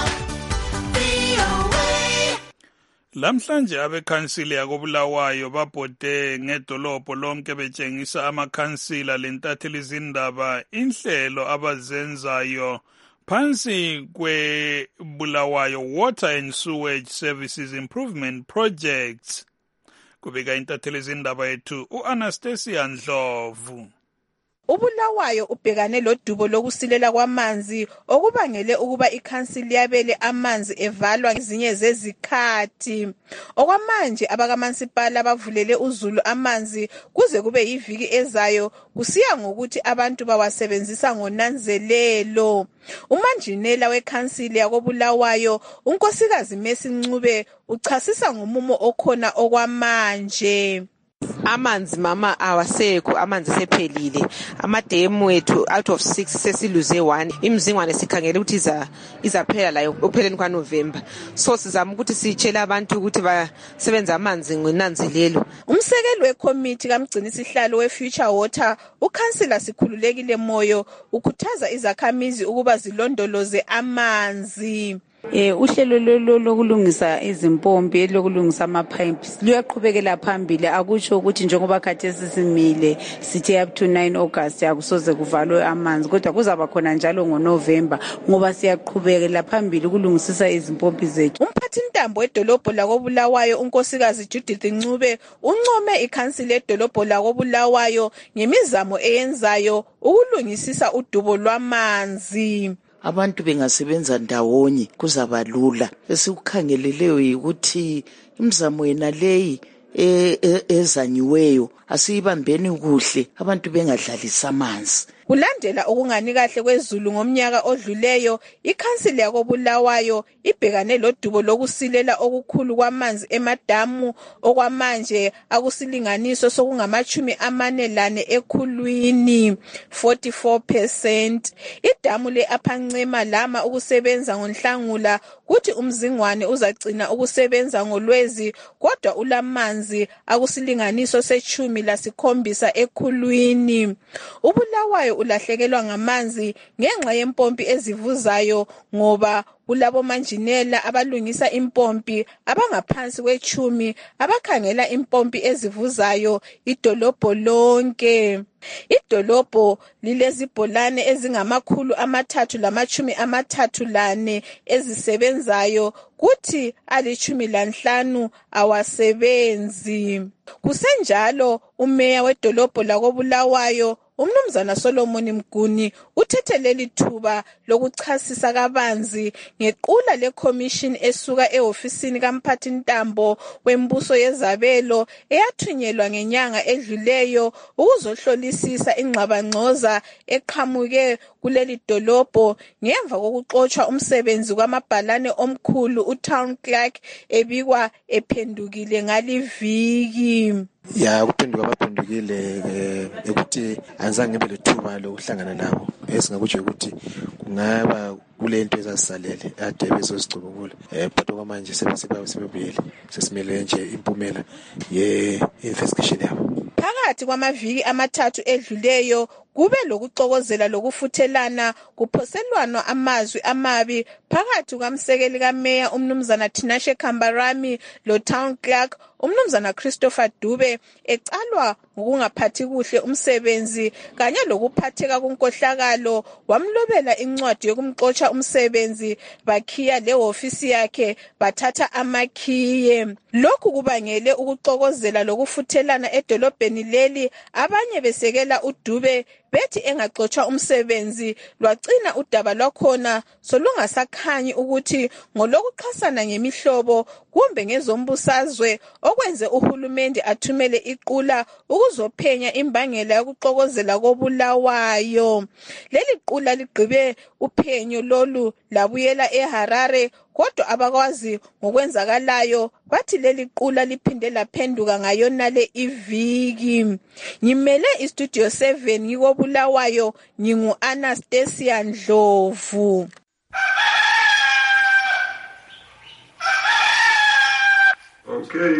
VOA. Lamhlanje abekhansili yakobulawayo babhode ngedolobho lonke betshengisa amakhansila lentathelizindaba inhlelo abazenzayo phansi kweBulawayo Water and Sewage Services Improvement Projects. Kubika intathelizindaba yethu uAnastasia Ndlovu. uBulawayo ubhekane lodubo lokusilela kwamanzi okubangele ukuba ikhansili yabele amanzi evalwa ezinye zezikhathi. Okwamanje abakamasipala bavulele uZulu amanzi kuze kube yiviki ezayo kusiya ngokuthi abantu bawasebenzisa ngonanzelelo. Umanjinela wekhansili yakobulawayo unkosikazi Messi Ncube uchasisa ngomumo okhona okwamanje. Amanzi mama awasekho, amanzi sephelile. Amademu ethu out of 6 sesiluze 1. Imizingwane sikhangele ukuthi izaphela layo opheleni kwaNovember. So sizama ukuthi sitshela abantu ukuthi basebenza amanzi ngonanzelelo. Umsekeli wecommittee kamgcini sihlalo weFuture Water ukansila Sikhululekile Moyo ukhuthaza izakhamizi ukuba zilondoloze amanzi. Uhlelo lokulungisa izimpompi lokulungisa ama-pipes luyaqhubekela phambili, akusho ukuthi njengoba khathesi simile sithi up to 9 August akusoze kuvalwe amanzi, kodwa kuzaba khona njalo ngoNovember ngoba siyaqhubekela phambili ukulungisisa izimpompi zethu. Umphathintambo wedolobho lakobulawayo unkosikazi Judith Ncube uncome ikhansili edolobho lakobulawayo ngemizamo eyenzayo ukulungisisa udubo lwamanzi. Abantu bengasebenza ndawonye kuzaba lula. Esikukhangeleleyo ukuthi imizamo yena leyi ezanyiweyo asiyibambeni kuhle, abantu bengadlalisa amanzi. Kulandela okungani kahle kwezulu ngomnyaka odluleyo, ikhansili yakobulawayo ibhekane lodubo lokusilela okukhulu kwamanzi emadamu okwamanje akusilinganiso sokungama-44 ekhulwini 44%. Idamu le-Aphancema lama ukusebenza ngoNhlangula kuthi umzingwane uzagcina ukusebenza ngoLwezi, kodwa ulamanzi akusilinganiso se-17 ekhulwini. uBulawayo ulahlekelwa ngamanzi ngenxa yempompi ezivuzayo ngoba kulabo manjinela abalungisa impompi abangaphansi kwe10 abakhangela impompi ezivuzayo idolobho lonke. Idolobho lilezibholane ezingama334 ezisebenzayo kuthi 15 awasebenzi. Kusenjalo umeya wedolobho lakoBulawayo uMnumzana Solomon Mguni uthethe leli thuba lokuchasisa kabanzi ngequla leCommission esuka ehofisini kaMphathintambo wembuso yezabelo eyathunyelwa ngenyanga edluleyo ukuzohlolisisa ingxabangxoza eqhamuke kuleli dolobho ngemva kokuxotshwa umsebenzi kwamabhalane omkhulu uTown Clerk ebikwa ephendukile ngaliviki. Ya kuphenduka baphendukile ukuthi anzange ngibe lethuba lokuhlangana nabo esingakutsho ukuthi kungaba kulento ezazisalele ade bezozicubungula but okwamanje sebebuyele sesimele nje impumela ye-investigation yabo. Phakathi kwamaviki amathathu edluleyo kube lokuxokozela lokufuthelana kuphoselwana amazwi amabi phakathi kwamsekeli kameya uMnumzana Tinashe Kambarami lo Town Clerk uMnumzana Christopher Dube ecalwa ngokungaphathi kuhle umsebenzi kanye lokuphatheka kunkohlakalo wamlobela incwadi yokumxotsha umsebenzi bakhiya le ofisi yakhe bathatha amakhiye. Lokhu kubangele ukuxokozela lokufuthelana edolobheni leli abanye besekela uDube bethi engaxotsha umsebenzi lwagcina udaba lwakhona solungasakhanyi ukuthi ngolokuxhasana ngemihlobo kumbe ngezombusazwe okwenze uhulumende athumele iqula ukuzophenya imbangela yokuxokozela koBulawayo. Leli qula ligqibe uphenyo lolu labuyela eHarare kodwa abakwazi ngokwenzakalayo bathi leli qula liphinde laphenduka ngayonale iviki. Ngimele iStudio 7 ngikoBulawayo ngingu Anastasia Ndlovu. Okay.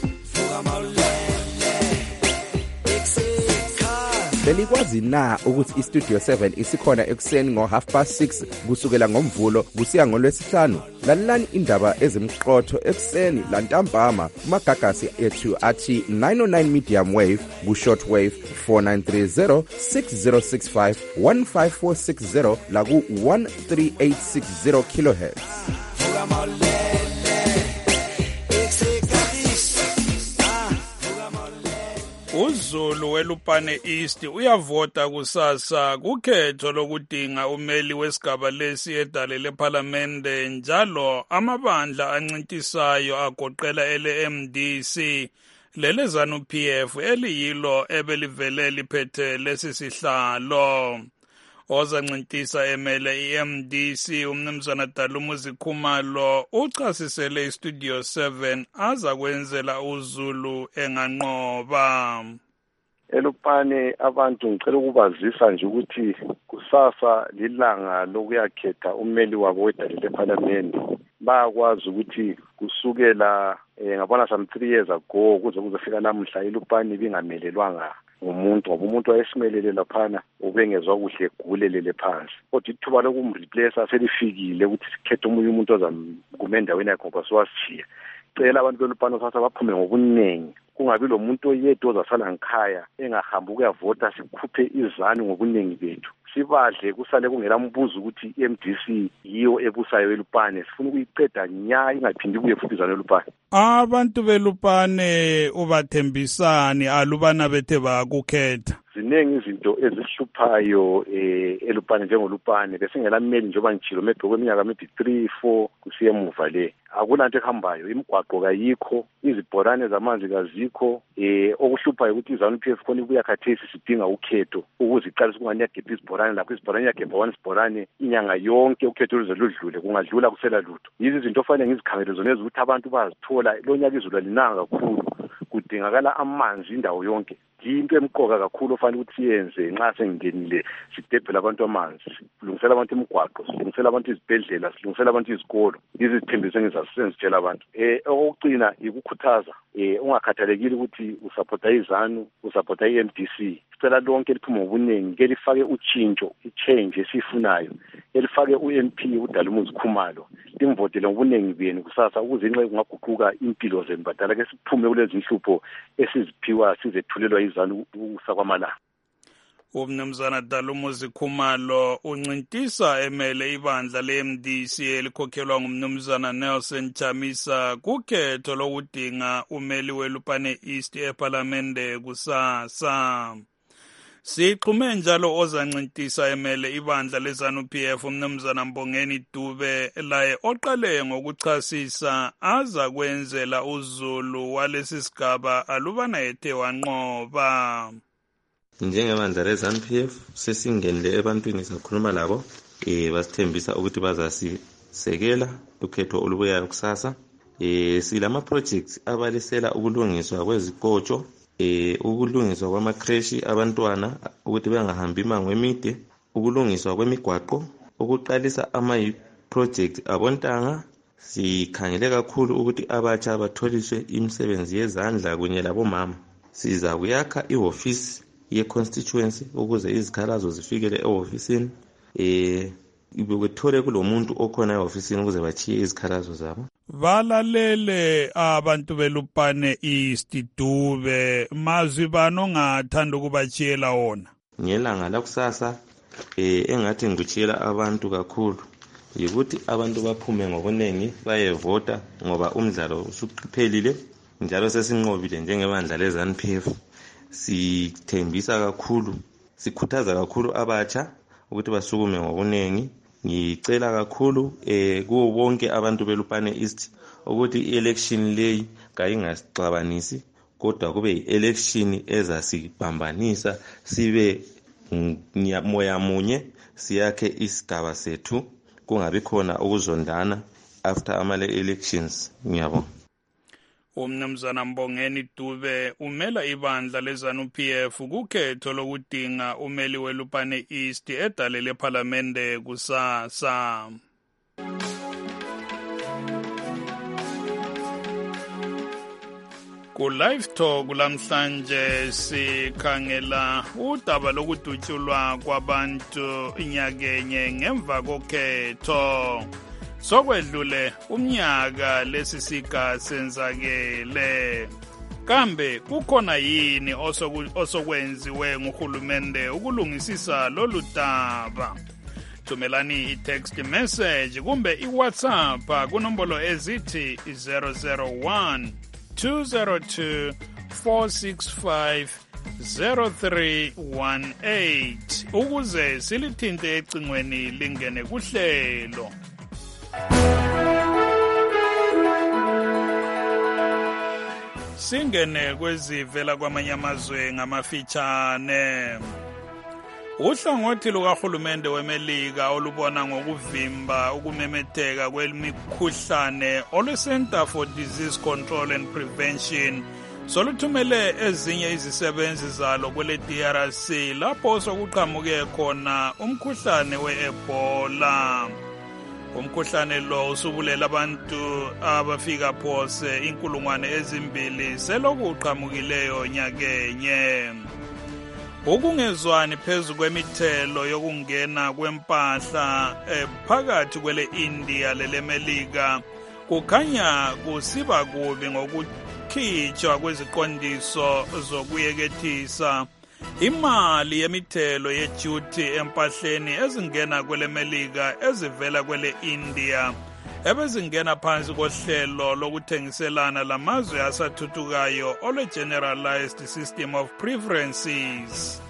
Belikwazi na ukuthi iStudio 7 isikhona ekuseni ngo6:30 kusukela ngomvulo kusiya ngolwesihlanu? Lalelani indaba ezimqotho ekuseni lantambama kumagagasi ethu athi 909 medium wave ku-short wave 4930 6065 15460 la ku-13860 kilohertz. uZulu weLupane East uyavota kusasa kukhetho lokudinga umeli wesigaba lesi edale lePhalamende njalo amabandla ancintisayo agoqela ele-MDC lele ZANU-PF eliyilo ebelivele liphethe lesi sihlalo. Ozancintisa emele iMDC uMnumzana Dalumuzi Khumalo uchasisele iStudio 7 aza kwenzela uZulu enganqoba. Elupane abantu ngicela ukubazisa nje ukuthi kusasa lilanga lokuyakhetha umeli wabo wedale lePhalamende. Bayakwazi ukuthi kusukela ngabona some 3 years ago kuzofika namuhla iLupane bingamelelwanga umuntu ngoba umuntu wayesimelele laphana ubengezwa kuhle egulelele phansi kodwa ithuba lokumreplace selifikile ukuthi sikhethe umuntu ozakume endaweni yakhe ngoba siwashiya. Cela abantu beLupane sasa baphume ngobuningi kungabi lo muntu oyedwa ozasala ngikhaya engahamba ukuyavota sikhuphe izani ngobuningi bethu sibadle kusale kungela mbuzo ukuthi iMDC yiyo ebusayo eLupane sifuna ukuyiqeda nya ingaphindi kuye futhi izana eLupane. Abantu beLupane ubathembisani alubana bethe bakukhetha? Ziningi izinto ezihluphayo eLupane njengolupane besingelameli njengoba ngijilo mebhoko eminyaka maybe 3-4 kusiya emuva le akulanto ehambayo imigwaqo kayikho izibhorane zamanzi kazikho okuhluphayo ukuthi iZANU-PF khona ibuya khathesi sidinga ukhetho ukuze iqalise kunganiyagebha izibhorane lapho izibhorane yagebha one isibhorane inyanga yonke ukhetho luze ludlule kungadlula kusela lutho yizi izinto ofanele ngizikhangele zona ezukuthi abantu bazithola lo nyaka izulu linanga kakhulu kudingakala amanzi indawo yonke into emqoka kakhulu ofanele ukuthi siyenze nxa sengingenile sidebhele abantu amanzi, silungisela abantu imigwaqo, silungisela abantu izibhedlela, silungisela abantu izikolo. Izithembiso engizazisenzitshela abantu. Okucina ikukhuthaza ungakhathalekile ukuthi usupporta iZANU, usupporta iMDC. Sicela lonke liphuma ngobuningi ke lifake utshintsho, ichange esifunayo. Elifake uMP uDalumuzi Khumalo. Limvotele ngobuningi benu kusasa ukuze inxa kungaguquka impilo zenu badala ke siphume kulezi inhlupho esiziphiwa sizethulelwa iZANU usakwamalanga. Umnumzana Dalumuzi Khumalo uncintisa emele ibandla le-MDC elikhokhelwa ngumnumzana Nelson Chamisa kukhetho lokudinga umeli weLupane East eParliamente kusasa. Sixhume njalo ozancintisa emele ibandla leZANU-PF umnumzana Mbongeni Dube laye oqale ngokuchasisa aza kwenzela uZulu walesi sigaba alubana ethe wanqoba. Njengebandla leZANU-PF sesingenile ebantwini sakhuluma labo basithembisa ukuthi bazasisekela ukhetho olubuyayo kusasa. Silama projects abalisela ukulungiswa kwezikotsho, ukulungiswa kwamakreshi abantwana ukuthi bengahambi imango emide, ukulungiswa kwemigwaqo, ukuqalisa ama-project abontanga. Sikhangele kakhulu ukuthi abatsha batholiswe imisebenzi yezandla kunye labomama. Siza kuyakha ihofisi ye-constituency ukuze izikhalazo zifikele ehofisini. Bekuthole kulomuntu okhona ehofisini ukuze bachiye izikhalazo zabo. Balalele abantu beLupane East Dube, mazwi bano ngathanda ukubachiyela wona. Ngelanga lakusasa engathi ngikuchiyela abantu kakhulu yikuthi abantu baphume ngokunengi bayevota ngoba umdlalo usuphelile njalo sesinqobile njengebandla leZANU-PF. Sithembisa kakhulu, sikhuthaza kakhulu abatsha ukuthi basukume ngokunengi. Ngicela kakhulu kuwo bonke abantu beLupane East ukuthi i-election leyi kayingasixabanisi kodwa kube i-election ezasibambanisa sibe moya munye siyakhe isigaba sethu kungabi khona ukuzondana after ama-elections. Ngiyabonga. Umnumzana Mbongeni Dube umela ibandla leZANU-PF kukhetho lokudinga umeli weLupane East edale leParliamente kusasa. Ku-Live Talk lamhlanje sikhangela udaba lokudutshulwa kwabantu inyakenye ngemva kokhetho. Sokwedlule umnyaka lesi siga senzakele. Kambe kukhona yini osokwenziwe nguhulumende ukulungisisa lolu daba? Thumelani i-text message kumbe i-WhatsApp kunombolo ezithi 001 202 465 0318 ukuze silithinte ecingweni lingene kuhlelo. Singene kwezivela kwamanye amazwe ngamafitshane. Uhlangothi lukahulumende weMelika olubona ngokuvimba ukumemetheka kwemikhuhlane olwe-Center for Disease Control and Prevention soluthumele ezinye izisebenzi zalo kwele DRC lapho sokuqhamuke khona umkhuhlane we-Ebola. Umkhuhlane lo usubulela abantu abafika phose 2,000 selokuqhamukileyo nyakenye. Ukungezwani phezu kwemithelo yokungena kwempahla phakathi kwele India leleMelika kukhanya kusiba kubi ngokukhitshwa kweziqondiso zokuyekethisa imali yemithelo yeduty empahleni ezingena kwele Melika ezivela kwele India ebezingena phansi kohlelo lokuthengiselana lamazwe asathuthukayo olwe-Generalized System of Preferences.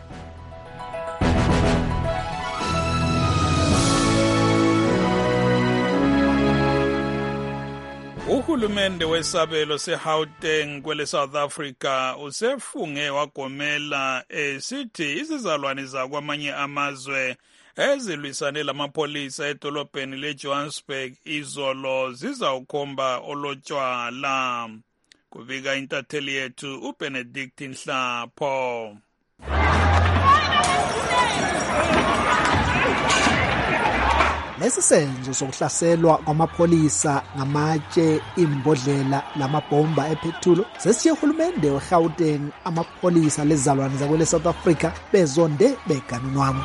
Uhulumende wesabelo seGauteng kwele South Africa usefunge wagomela esithi izizalwane zakwamanye amazwe ezilwisane lamapholisa edolobheni leJohannesburg izolo zizawukhomba olotshwala. kubika intatheli yethu uBenedict Nhlapho. Lesi senzo sokuhlaselwa kwamapholisa ngamatshe, imbodlela lamabhomba ephethulu sesiye uhulumende weGauteng amapholisa lezalwane zakwele South Africa bezonde beganunwamu.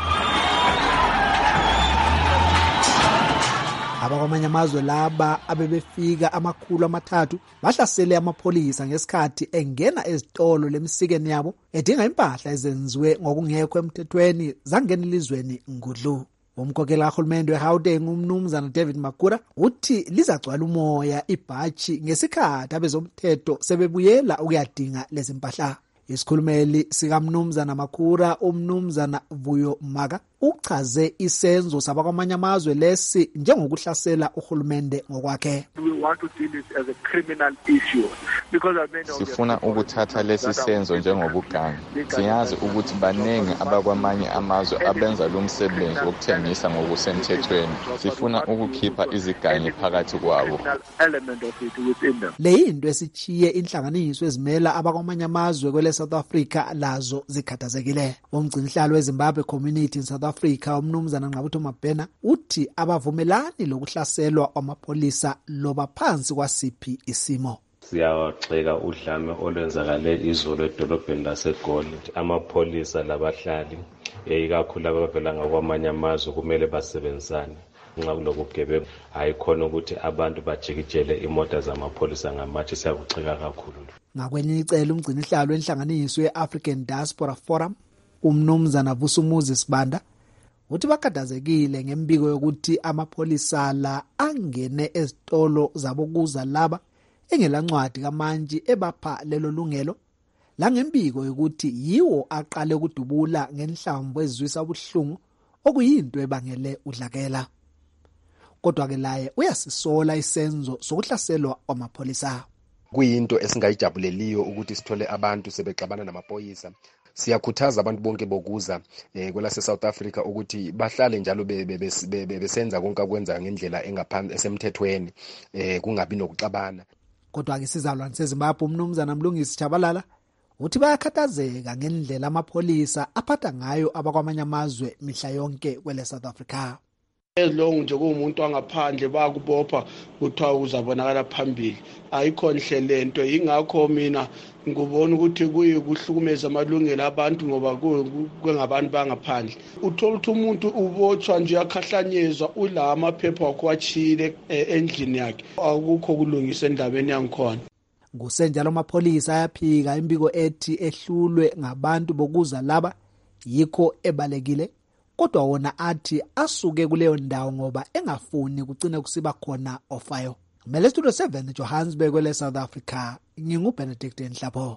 Abakwamanye amazwe laba abebefika 300 bahlasele amapholisa ngesikhathi engena ezitolo lemsikeni yabo edinga impahla ezenziwe ngokungekho emthethweni zangena elizweni ngudlu. Umkhokheli kahulumende weGauteng umnumzana David Makura uthi lizacwala umoya ibhachi ngesikhathi abezomthetho sebebuyela ukuyadinga lezi mpahla. Isikhulumeli sikamnumzana Makura umnumzana Vuyo Maka uchaze isenzo sabakwamanye amazwe lesi njengokuhlasela uhulumende ngokwakhe. We want to deal it as a criminal issue because sifuna ukuthatha lesi senzo njengobugangi. Siyazi ukuthi baningi abakwamanye amazwe abenza lo msebenzi wokuthengisa ngokusemthethweni. Sifuna ukukhipha izigangi phakathi kwabo. Le into esichiye inhlanganiso ezimela abakwamanye amazwe kwele South Africa lazo zikhathazekile. Umgcinihlalo weZimbabwe Community in South Africa umnumzana Nqabutho Mabhena uthi abavumelani lokuhlaselwa kwamapholisa loba phansi kwasiphi isimo. Siyawaxeka udlame olwenzakale izolo edolobheni laseGoli. Amapholisa labahlali ikakhulu abavela ngakwamanye amazwe kumele basebenzisane nxa kulobugebengu. Hayikhona ukuthi abantu bajikijele imota zamapholisa ngamatshe. Siyakuxeka kakhulu. Ngakwenye icele umgcinihlalo wenhlanganiso ye-African Diaspora Forum umnumzana Vusumuzi Sibanda uthi bakhathazekile ngembiko yokuthi amapholisa la angene ezitolo zabokuza laba engelancwadi kamanje ebapha lelo lungelo la ngembiko yokuthi yiwo aqale ukudubula ngenhlamvu ezizwisa ubuhlungu okuyinto ebangele udlakela. Kodwa ke laye uyasisola isenzo sokuhlaselwa kwamapholisa. Kuyinto esingayijabuleliyo ukuthi sithole abantu sebexabana namaphoyisa. Siyakhuthaza abantu bonke bokuza kwelase South Africa ukuthi bahlale njalo besenza konke akwenza ngendlela engaphansi esemthethweni kungabi nokuxabana. Kodwa ke sizalwane seZimbabwe umnumzana Mlungisi Chabalala uthi bayakhathazeka ngendlela amapholisa aphatha ngayo abakwamanye amazwe mihla yonke kwele South Africa. Ezilongo nje kumuntu angaphandle bakubopha kuthiwa uzabonakala phambili ayikho nhle lento. Ingakho mina ngubona ukuthi kuyikuhlukumeza amalungelo abantu ngoba kwengabantu bangaphandle. Uthola ukuthi umuntu ubotshwa nje akhahlanyezwa ula amaphepha wakho wachile endlini yakhe. Akukho kulungisa endabeni yangikhona. Ngusenjalo amapholisa ayaphika imbiko ethi ehlulwe ngabantu bokuza laba yikho ebalekile. Kodwa wona athi asuke kuleyo ndawo ngoba engafuni kucine kusiba khona ofayo. Mele Studio 7 Johannesburg kwele South Africa. NginguBenedict Nhlapho.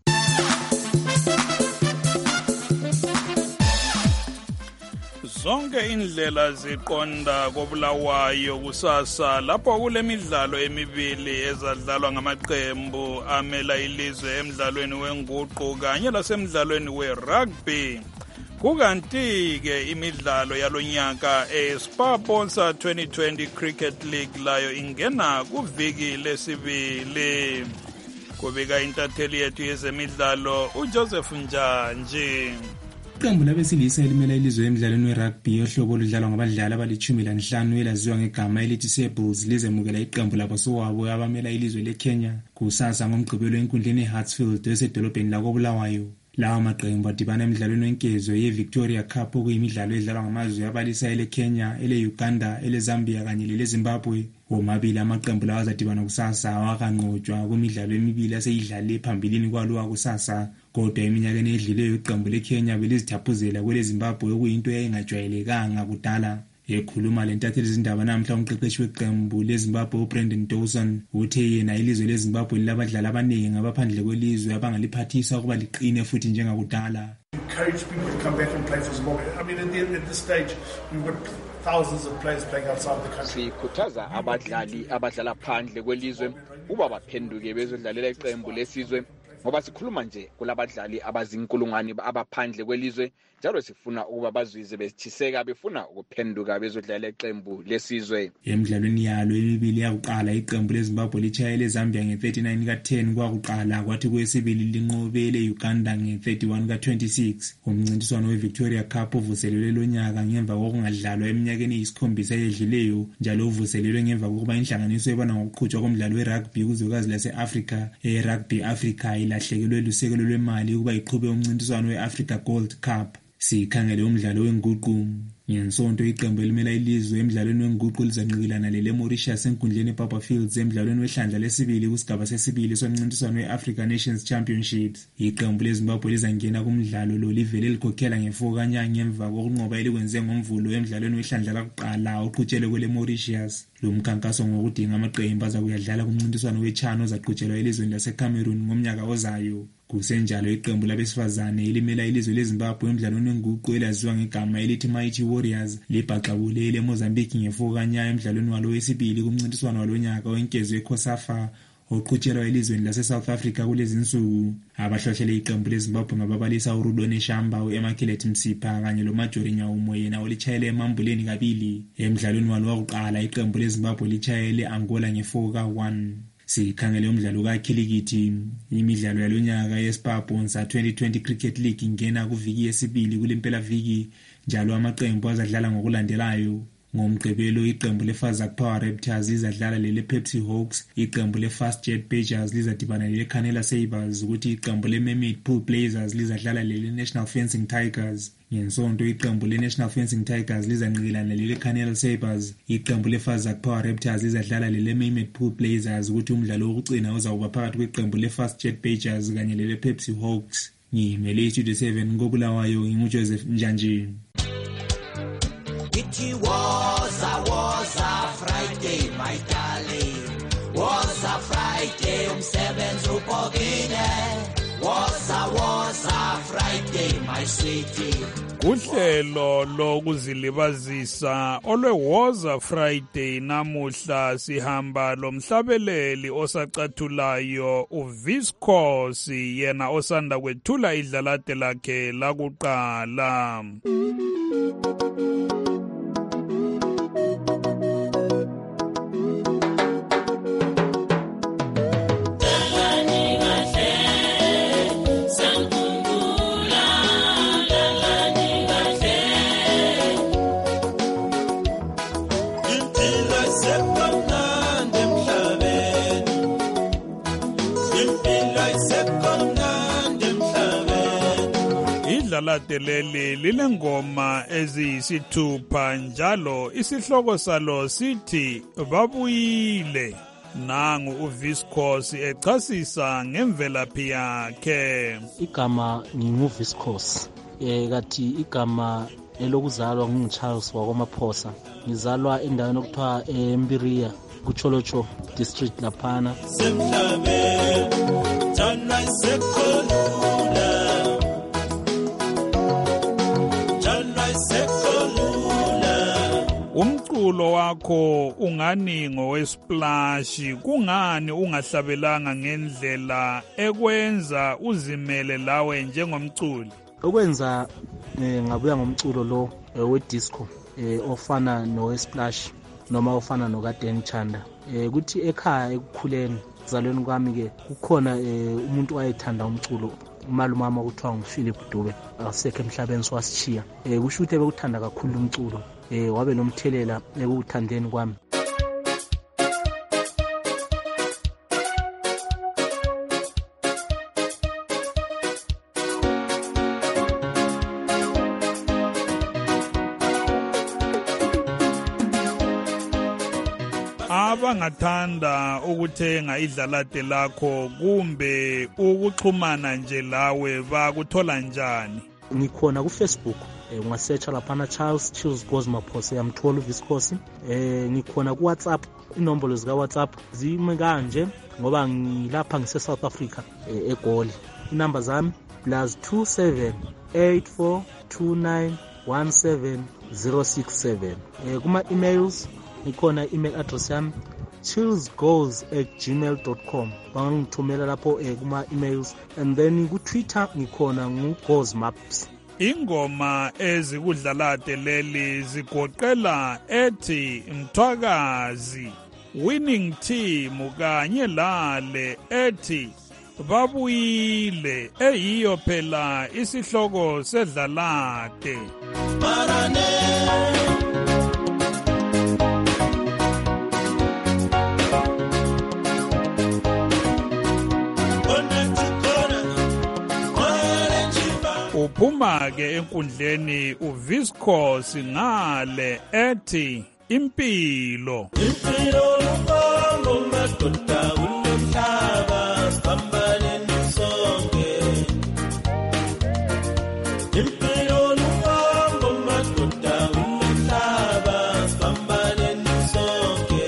Zonke indlela ziqonda koBulawayo kusasa lapho kulemidlalo emibili ezadlalwa ngamaqembu amela ilizwe emidlalweni wenguqu kanye lasemidlalweni werugby. Kukanti-ke imidlalo yalonyaka eSpar-Ponsa 2020 Cricket League layo ingena kuviki lesibili. Kubika intatheli yethu yezemidlalo uJoseph Njanji. Iqembu labesilisa elimela ilizwe emidlalweni werugby ohlobo oludlalwa ngabadlali abali-15 elaziwa ngegama elithi Sables lizemukela iqembu labasowabo abamela ilizwe leKenya kusasa ngomgqibelo enkundleni eHartsfield esedolobheni lakoBulawayo. Lawa maqembu adibana emidlalweni wenkezo yeVictoria Cup okuyimidlalo edlalwa ngamazwe abalisa eleKenya, ele-Uganda, ele-Zambia kanye lele-Zimbabwe. Womabili amaqembu lawa azadibana kusasa awakanqotshwa kwimidlalo emibili aseyidlale phambilini kwalowa kusasa. Kodwa eminyakeni edluleyo iqembu leKenya belizithaphuzela kwele-Zimbabwe okuyinto eyayingajwayelekanga kudala. Ekhuluma lentatheli izindaba namhla umqeqeshi weqembu leZimbabwe uBrendan Dawson uthe yena ilizwe leZimbabwe lilabadlali abaningi abaphandle kwelizwe abangaliphathisa ukuba liqine futhi njengakudala. Encourage people to come back and play for Zimbabwe. I mean, at this stage, we've got thousands of players playing outside the country. Sikhuthaza abadlali abadlala phandle kwelizwe uba baphenduke bezodlalela iqembu lesizwe ngoba sikhuluma nje kulabadlali abazinkulungwane abaphandle kwelizwe njalo sifuna ukuba bazizwe bethiseka befuna ukuphenduka bezodlala iqembu lesizwe. Emidlalweni yalo emibili yakuqala iqembu leZimbabwe litshayele eZambia nge-39 ka-10 kwakuqala kwathi kwesibili linqobele Uganda nge-31 ka-26. Umncintiswano we-Victoria Cup uvuselelwe lonyaka ngemva kokungadlalwa eminyakeni eyisikhombisa eyedluleyo njalo uvuselelwe ngemva kokuba inhlanganiso ebona ngokuqhutshwa komdlalo we-rugby kuzwekazi lase-Afrika Rugby Africa ilahlekelwe lusekelo lwemali ukuba iqhube umncintiswano we-Africa Gold Cup. Sikhangele umdlalo wenguqu. Ngensonto iqembu elimela ilizwe emidlalweni wenguqu lizanqikilana leMauritius enkundleni ePapa Fields emidlalweni wehlandla lesibili kusigaba sesibili somncintiswano we-Africa Nations Championships. Iqembu leZimbabwe lizangena kumdlalo lo livele likhokhela nge4 kanyanga ngemva kokunqoba elikwenze ngomvulo emidlalweni wehlandla lakuqala oqhutshelwe kweleMauritius. Lo mkhankaso ngokudinga amaqembu azakuyadlala kumncintiswano weChan ozaqhutshelwa elizweni laseCameroon ngomnyaka ozayo. Kusenjalo iqembu labesifazane elimela ilizwe leZimbabwe emidlalweni wenguqu elaziwa ngegama elithi Mighty Warriors libhaqabulele eMozambique nge4 kanyanga emidlalweni walo wesibili kumncintiswano walonyaka wenkezo eCOSAFA oqhutshelwa elizweni laseSouth Africa kulezi insuku. Abahlohlele iqembu leZimbabwe ngababalisa uRudone Shamba, uEmmaculate Msipha kanye loMajori Nyawumo yena olitshayele emambuleni kabili. Emidlalweni walo wakuqala iqembu leZimbabwe litshayele Angola nge4 ka-1. Sikhangele umdlalo kakhilikithi. Imidlalo yalonyaka yeSpar Bonsa 2020 Cricket League ingena kuviki yesibili kulempela viki njalo amaqembu azadlala ngokulandelayo. Ngomgqibelo iqembu leFazak Power Raptors lizadlala lePepsi Hawks, iqembu leFastjet Badgers lizadibana leCanela Sabres ukuthi iqembu leMermaid Pool Blazers lizadlala leNational Fencing Tigers. Ngensonto iqembu leNational Fencing Tigers lizanqikilana leCanela Sabres, iqembu leFazak Power Raptors lizadlala leMermaid Pool Blazers ukuthi umdlalo wokucina uzawuba phakathi kweqembu leFastjet Badgers kanye lePepsi Hawks. Ngimele iStudio 7 ngobulawayo nginguJoseph Njanje. It was a Friday, my darling. Was a Friday, umsebenzi ubhokile. Was a Friday, my sweetie. Kuhlelo lokuzilibazisa olweWoza Friday namuhla sihamba lomhlabeleli osacathulayo uViscosi yena osanda kwethula idlalade lakhe lakuqala. Idlalade leli lilengoma eziyisithupha njalo isihloko salo sithi babuyile. Nangu uViscosi echasisa ngemvelaphi yakhe. Igama nginguViscosi. Kathi igama elokuzalwa nginguCharles wakwamaphosa. Ngizalwa endaweni okuthiwa eMbiria kuCholocho district laphana. Umculo wakho ungani ngowesplash, kungani ungahlabelanga ngendlela ekwenza uzimele lawe njengomculi? Okwenza ngabuya ngomculo lo wedisco ofana nowesplash noma ofana nokaDan Chanda. Kuthi ekhaya ekukhuleni kuzalweni kwami ke kukhona umuntu wayethanda umculo, umalume wami okuthiwa nguPhilip Dube, asekho emhlabeni swasishiya. Kusho ukuthi bekuthanda kakhulu umculo. Wabe nomthelela ekuthandeni kwami. Abangathanda ukuthenga idlalade lakho kumbe ukuxhumana nje lawe bakuthola njani? Ngikhona kuFacebook. Ungasearcha laphana Charles Chills Gosmaphosa yamthola uViscosi. Ngikhona kuWhatsApp, inombolo zika WhatsApp zime kanje ngoba ngilapha ngise-South Africa eGoli. Inamba zami +27 842917 kuma emails ngikhona email address yami chillsgoals@gmail.com. Bangithumela lapho kuma emails, and then ku Twitter ngikhona nguGosmaps. ingoma ezikudlalade leli zigoqela ethi Mthwakazi, Winning Team kanye lale ethi Babuyile, eyiyo phela isihloko sedlalade. Uphuma ke enkundleni uVisco Singale ethi Impilo. Impilo lubango madoda ulomhlaba sibambane nisonke. Impilo lubango madoda ulomhlaba sibambane nisonke.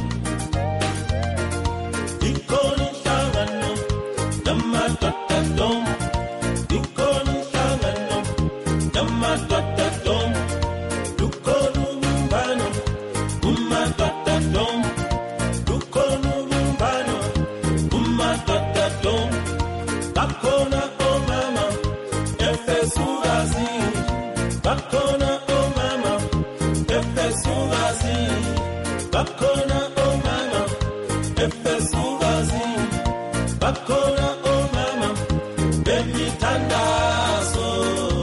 Ikhona inhlangano namadoda dom. Ikhona inhlangano namadoda dom. Lukhona ubumbano umadoda dom. Lukhona ubumbano umadoda dom. Bakhona omama efesukazi. Bakhona omama efesukazi. Bakhona omama efesukazi. Bakhona omama bemithandazo.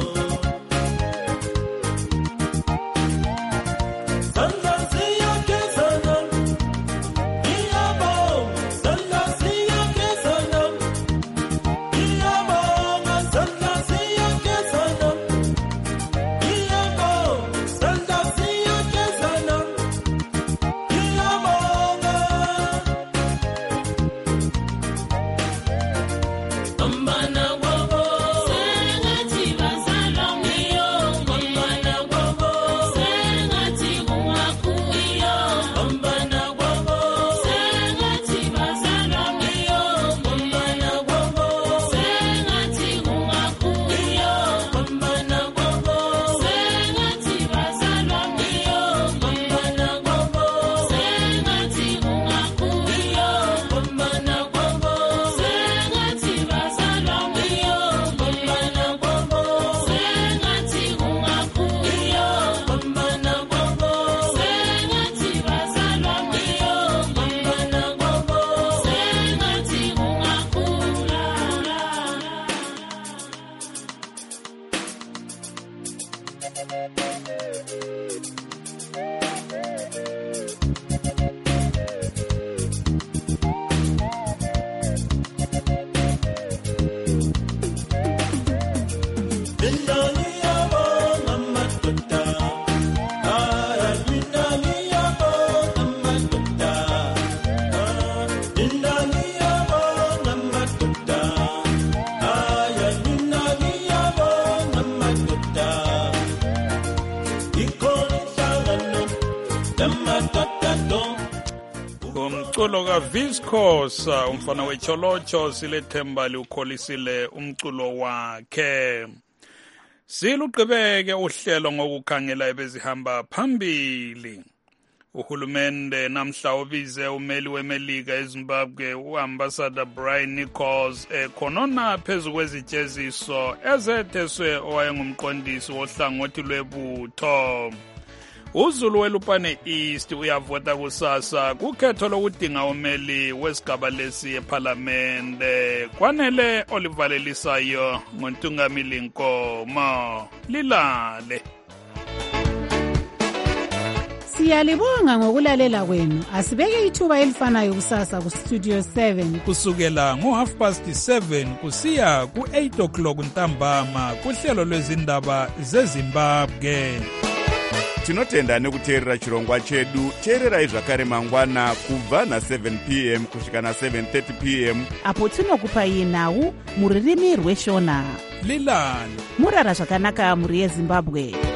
Sandla siyagezana, iyabonga. Sandla siyagezana, iyabonga. Sandla siyagezana, iyabonga. Sandla siyagezana, iyabonga. Ambana gogo, sengathi bazalwa ngiyo. Ambana gogo, sengathi kungakuyo. Ambana gogo, sengathi bazalwa ngiyo. Ambana gogo, sengathi kungakuyo. Ambana gogo, sengathi bazalwa ngiyo. Ambana gogo, sengathi kungakuyo. Ambana gogo, sengathi bazalwa ngiyo. Ambana gogo, sengathi kungakuyo. Ambana gogo, sengathi bazalwa ngiyo. Ambana gogo, sengathi kungakula. Mina ngiyabonga madoda. Aya, mina ngiyabonga madoda. Mina ngiyabonga madoda. Aya, mina ngiyabonga madoda. Ikhona inhlangano namadoda dom. Umculo kaVisco umfana wecholocho silethemba liukholisile umculo wakhe. Siluqhubeke uhlelo ngokukhangela ebezihamba phambili. Uhulumende namhla ubize umeli weMelika eZimbabwe uAmbassador Brian Nichols ekhonona phezu kwezijeziso ezetheswe owayengumqondisi wohlangothi lwebutho. uZulu weLupane East uyavota kusasa kukhetho lokudinga umeli wesigaba lesi eParliamente. Kwanele olivalelisayo ngoNtungamili Nkomo. Lilale. Siyalibonga ngokulalela kwenu. Asibeke ithuba elifanayo kusasa ku Studio 7 kusukela ngo7:30 kusiya ku8 o'clock ntambama kuhlelo lwezindaba zeZimbabwe. Tinotenda nekuteerera chirongwa chedu. Teererai zvakare mangwana kubva na7 p.m. kusvika na7:30 p.m. apo tinokupai nhau muririmi rweshona. Lilani. Murara zvakanaka muri yeZimbabwe.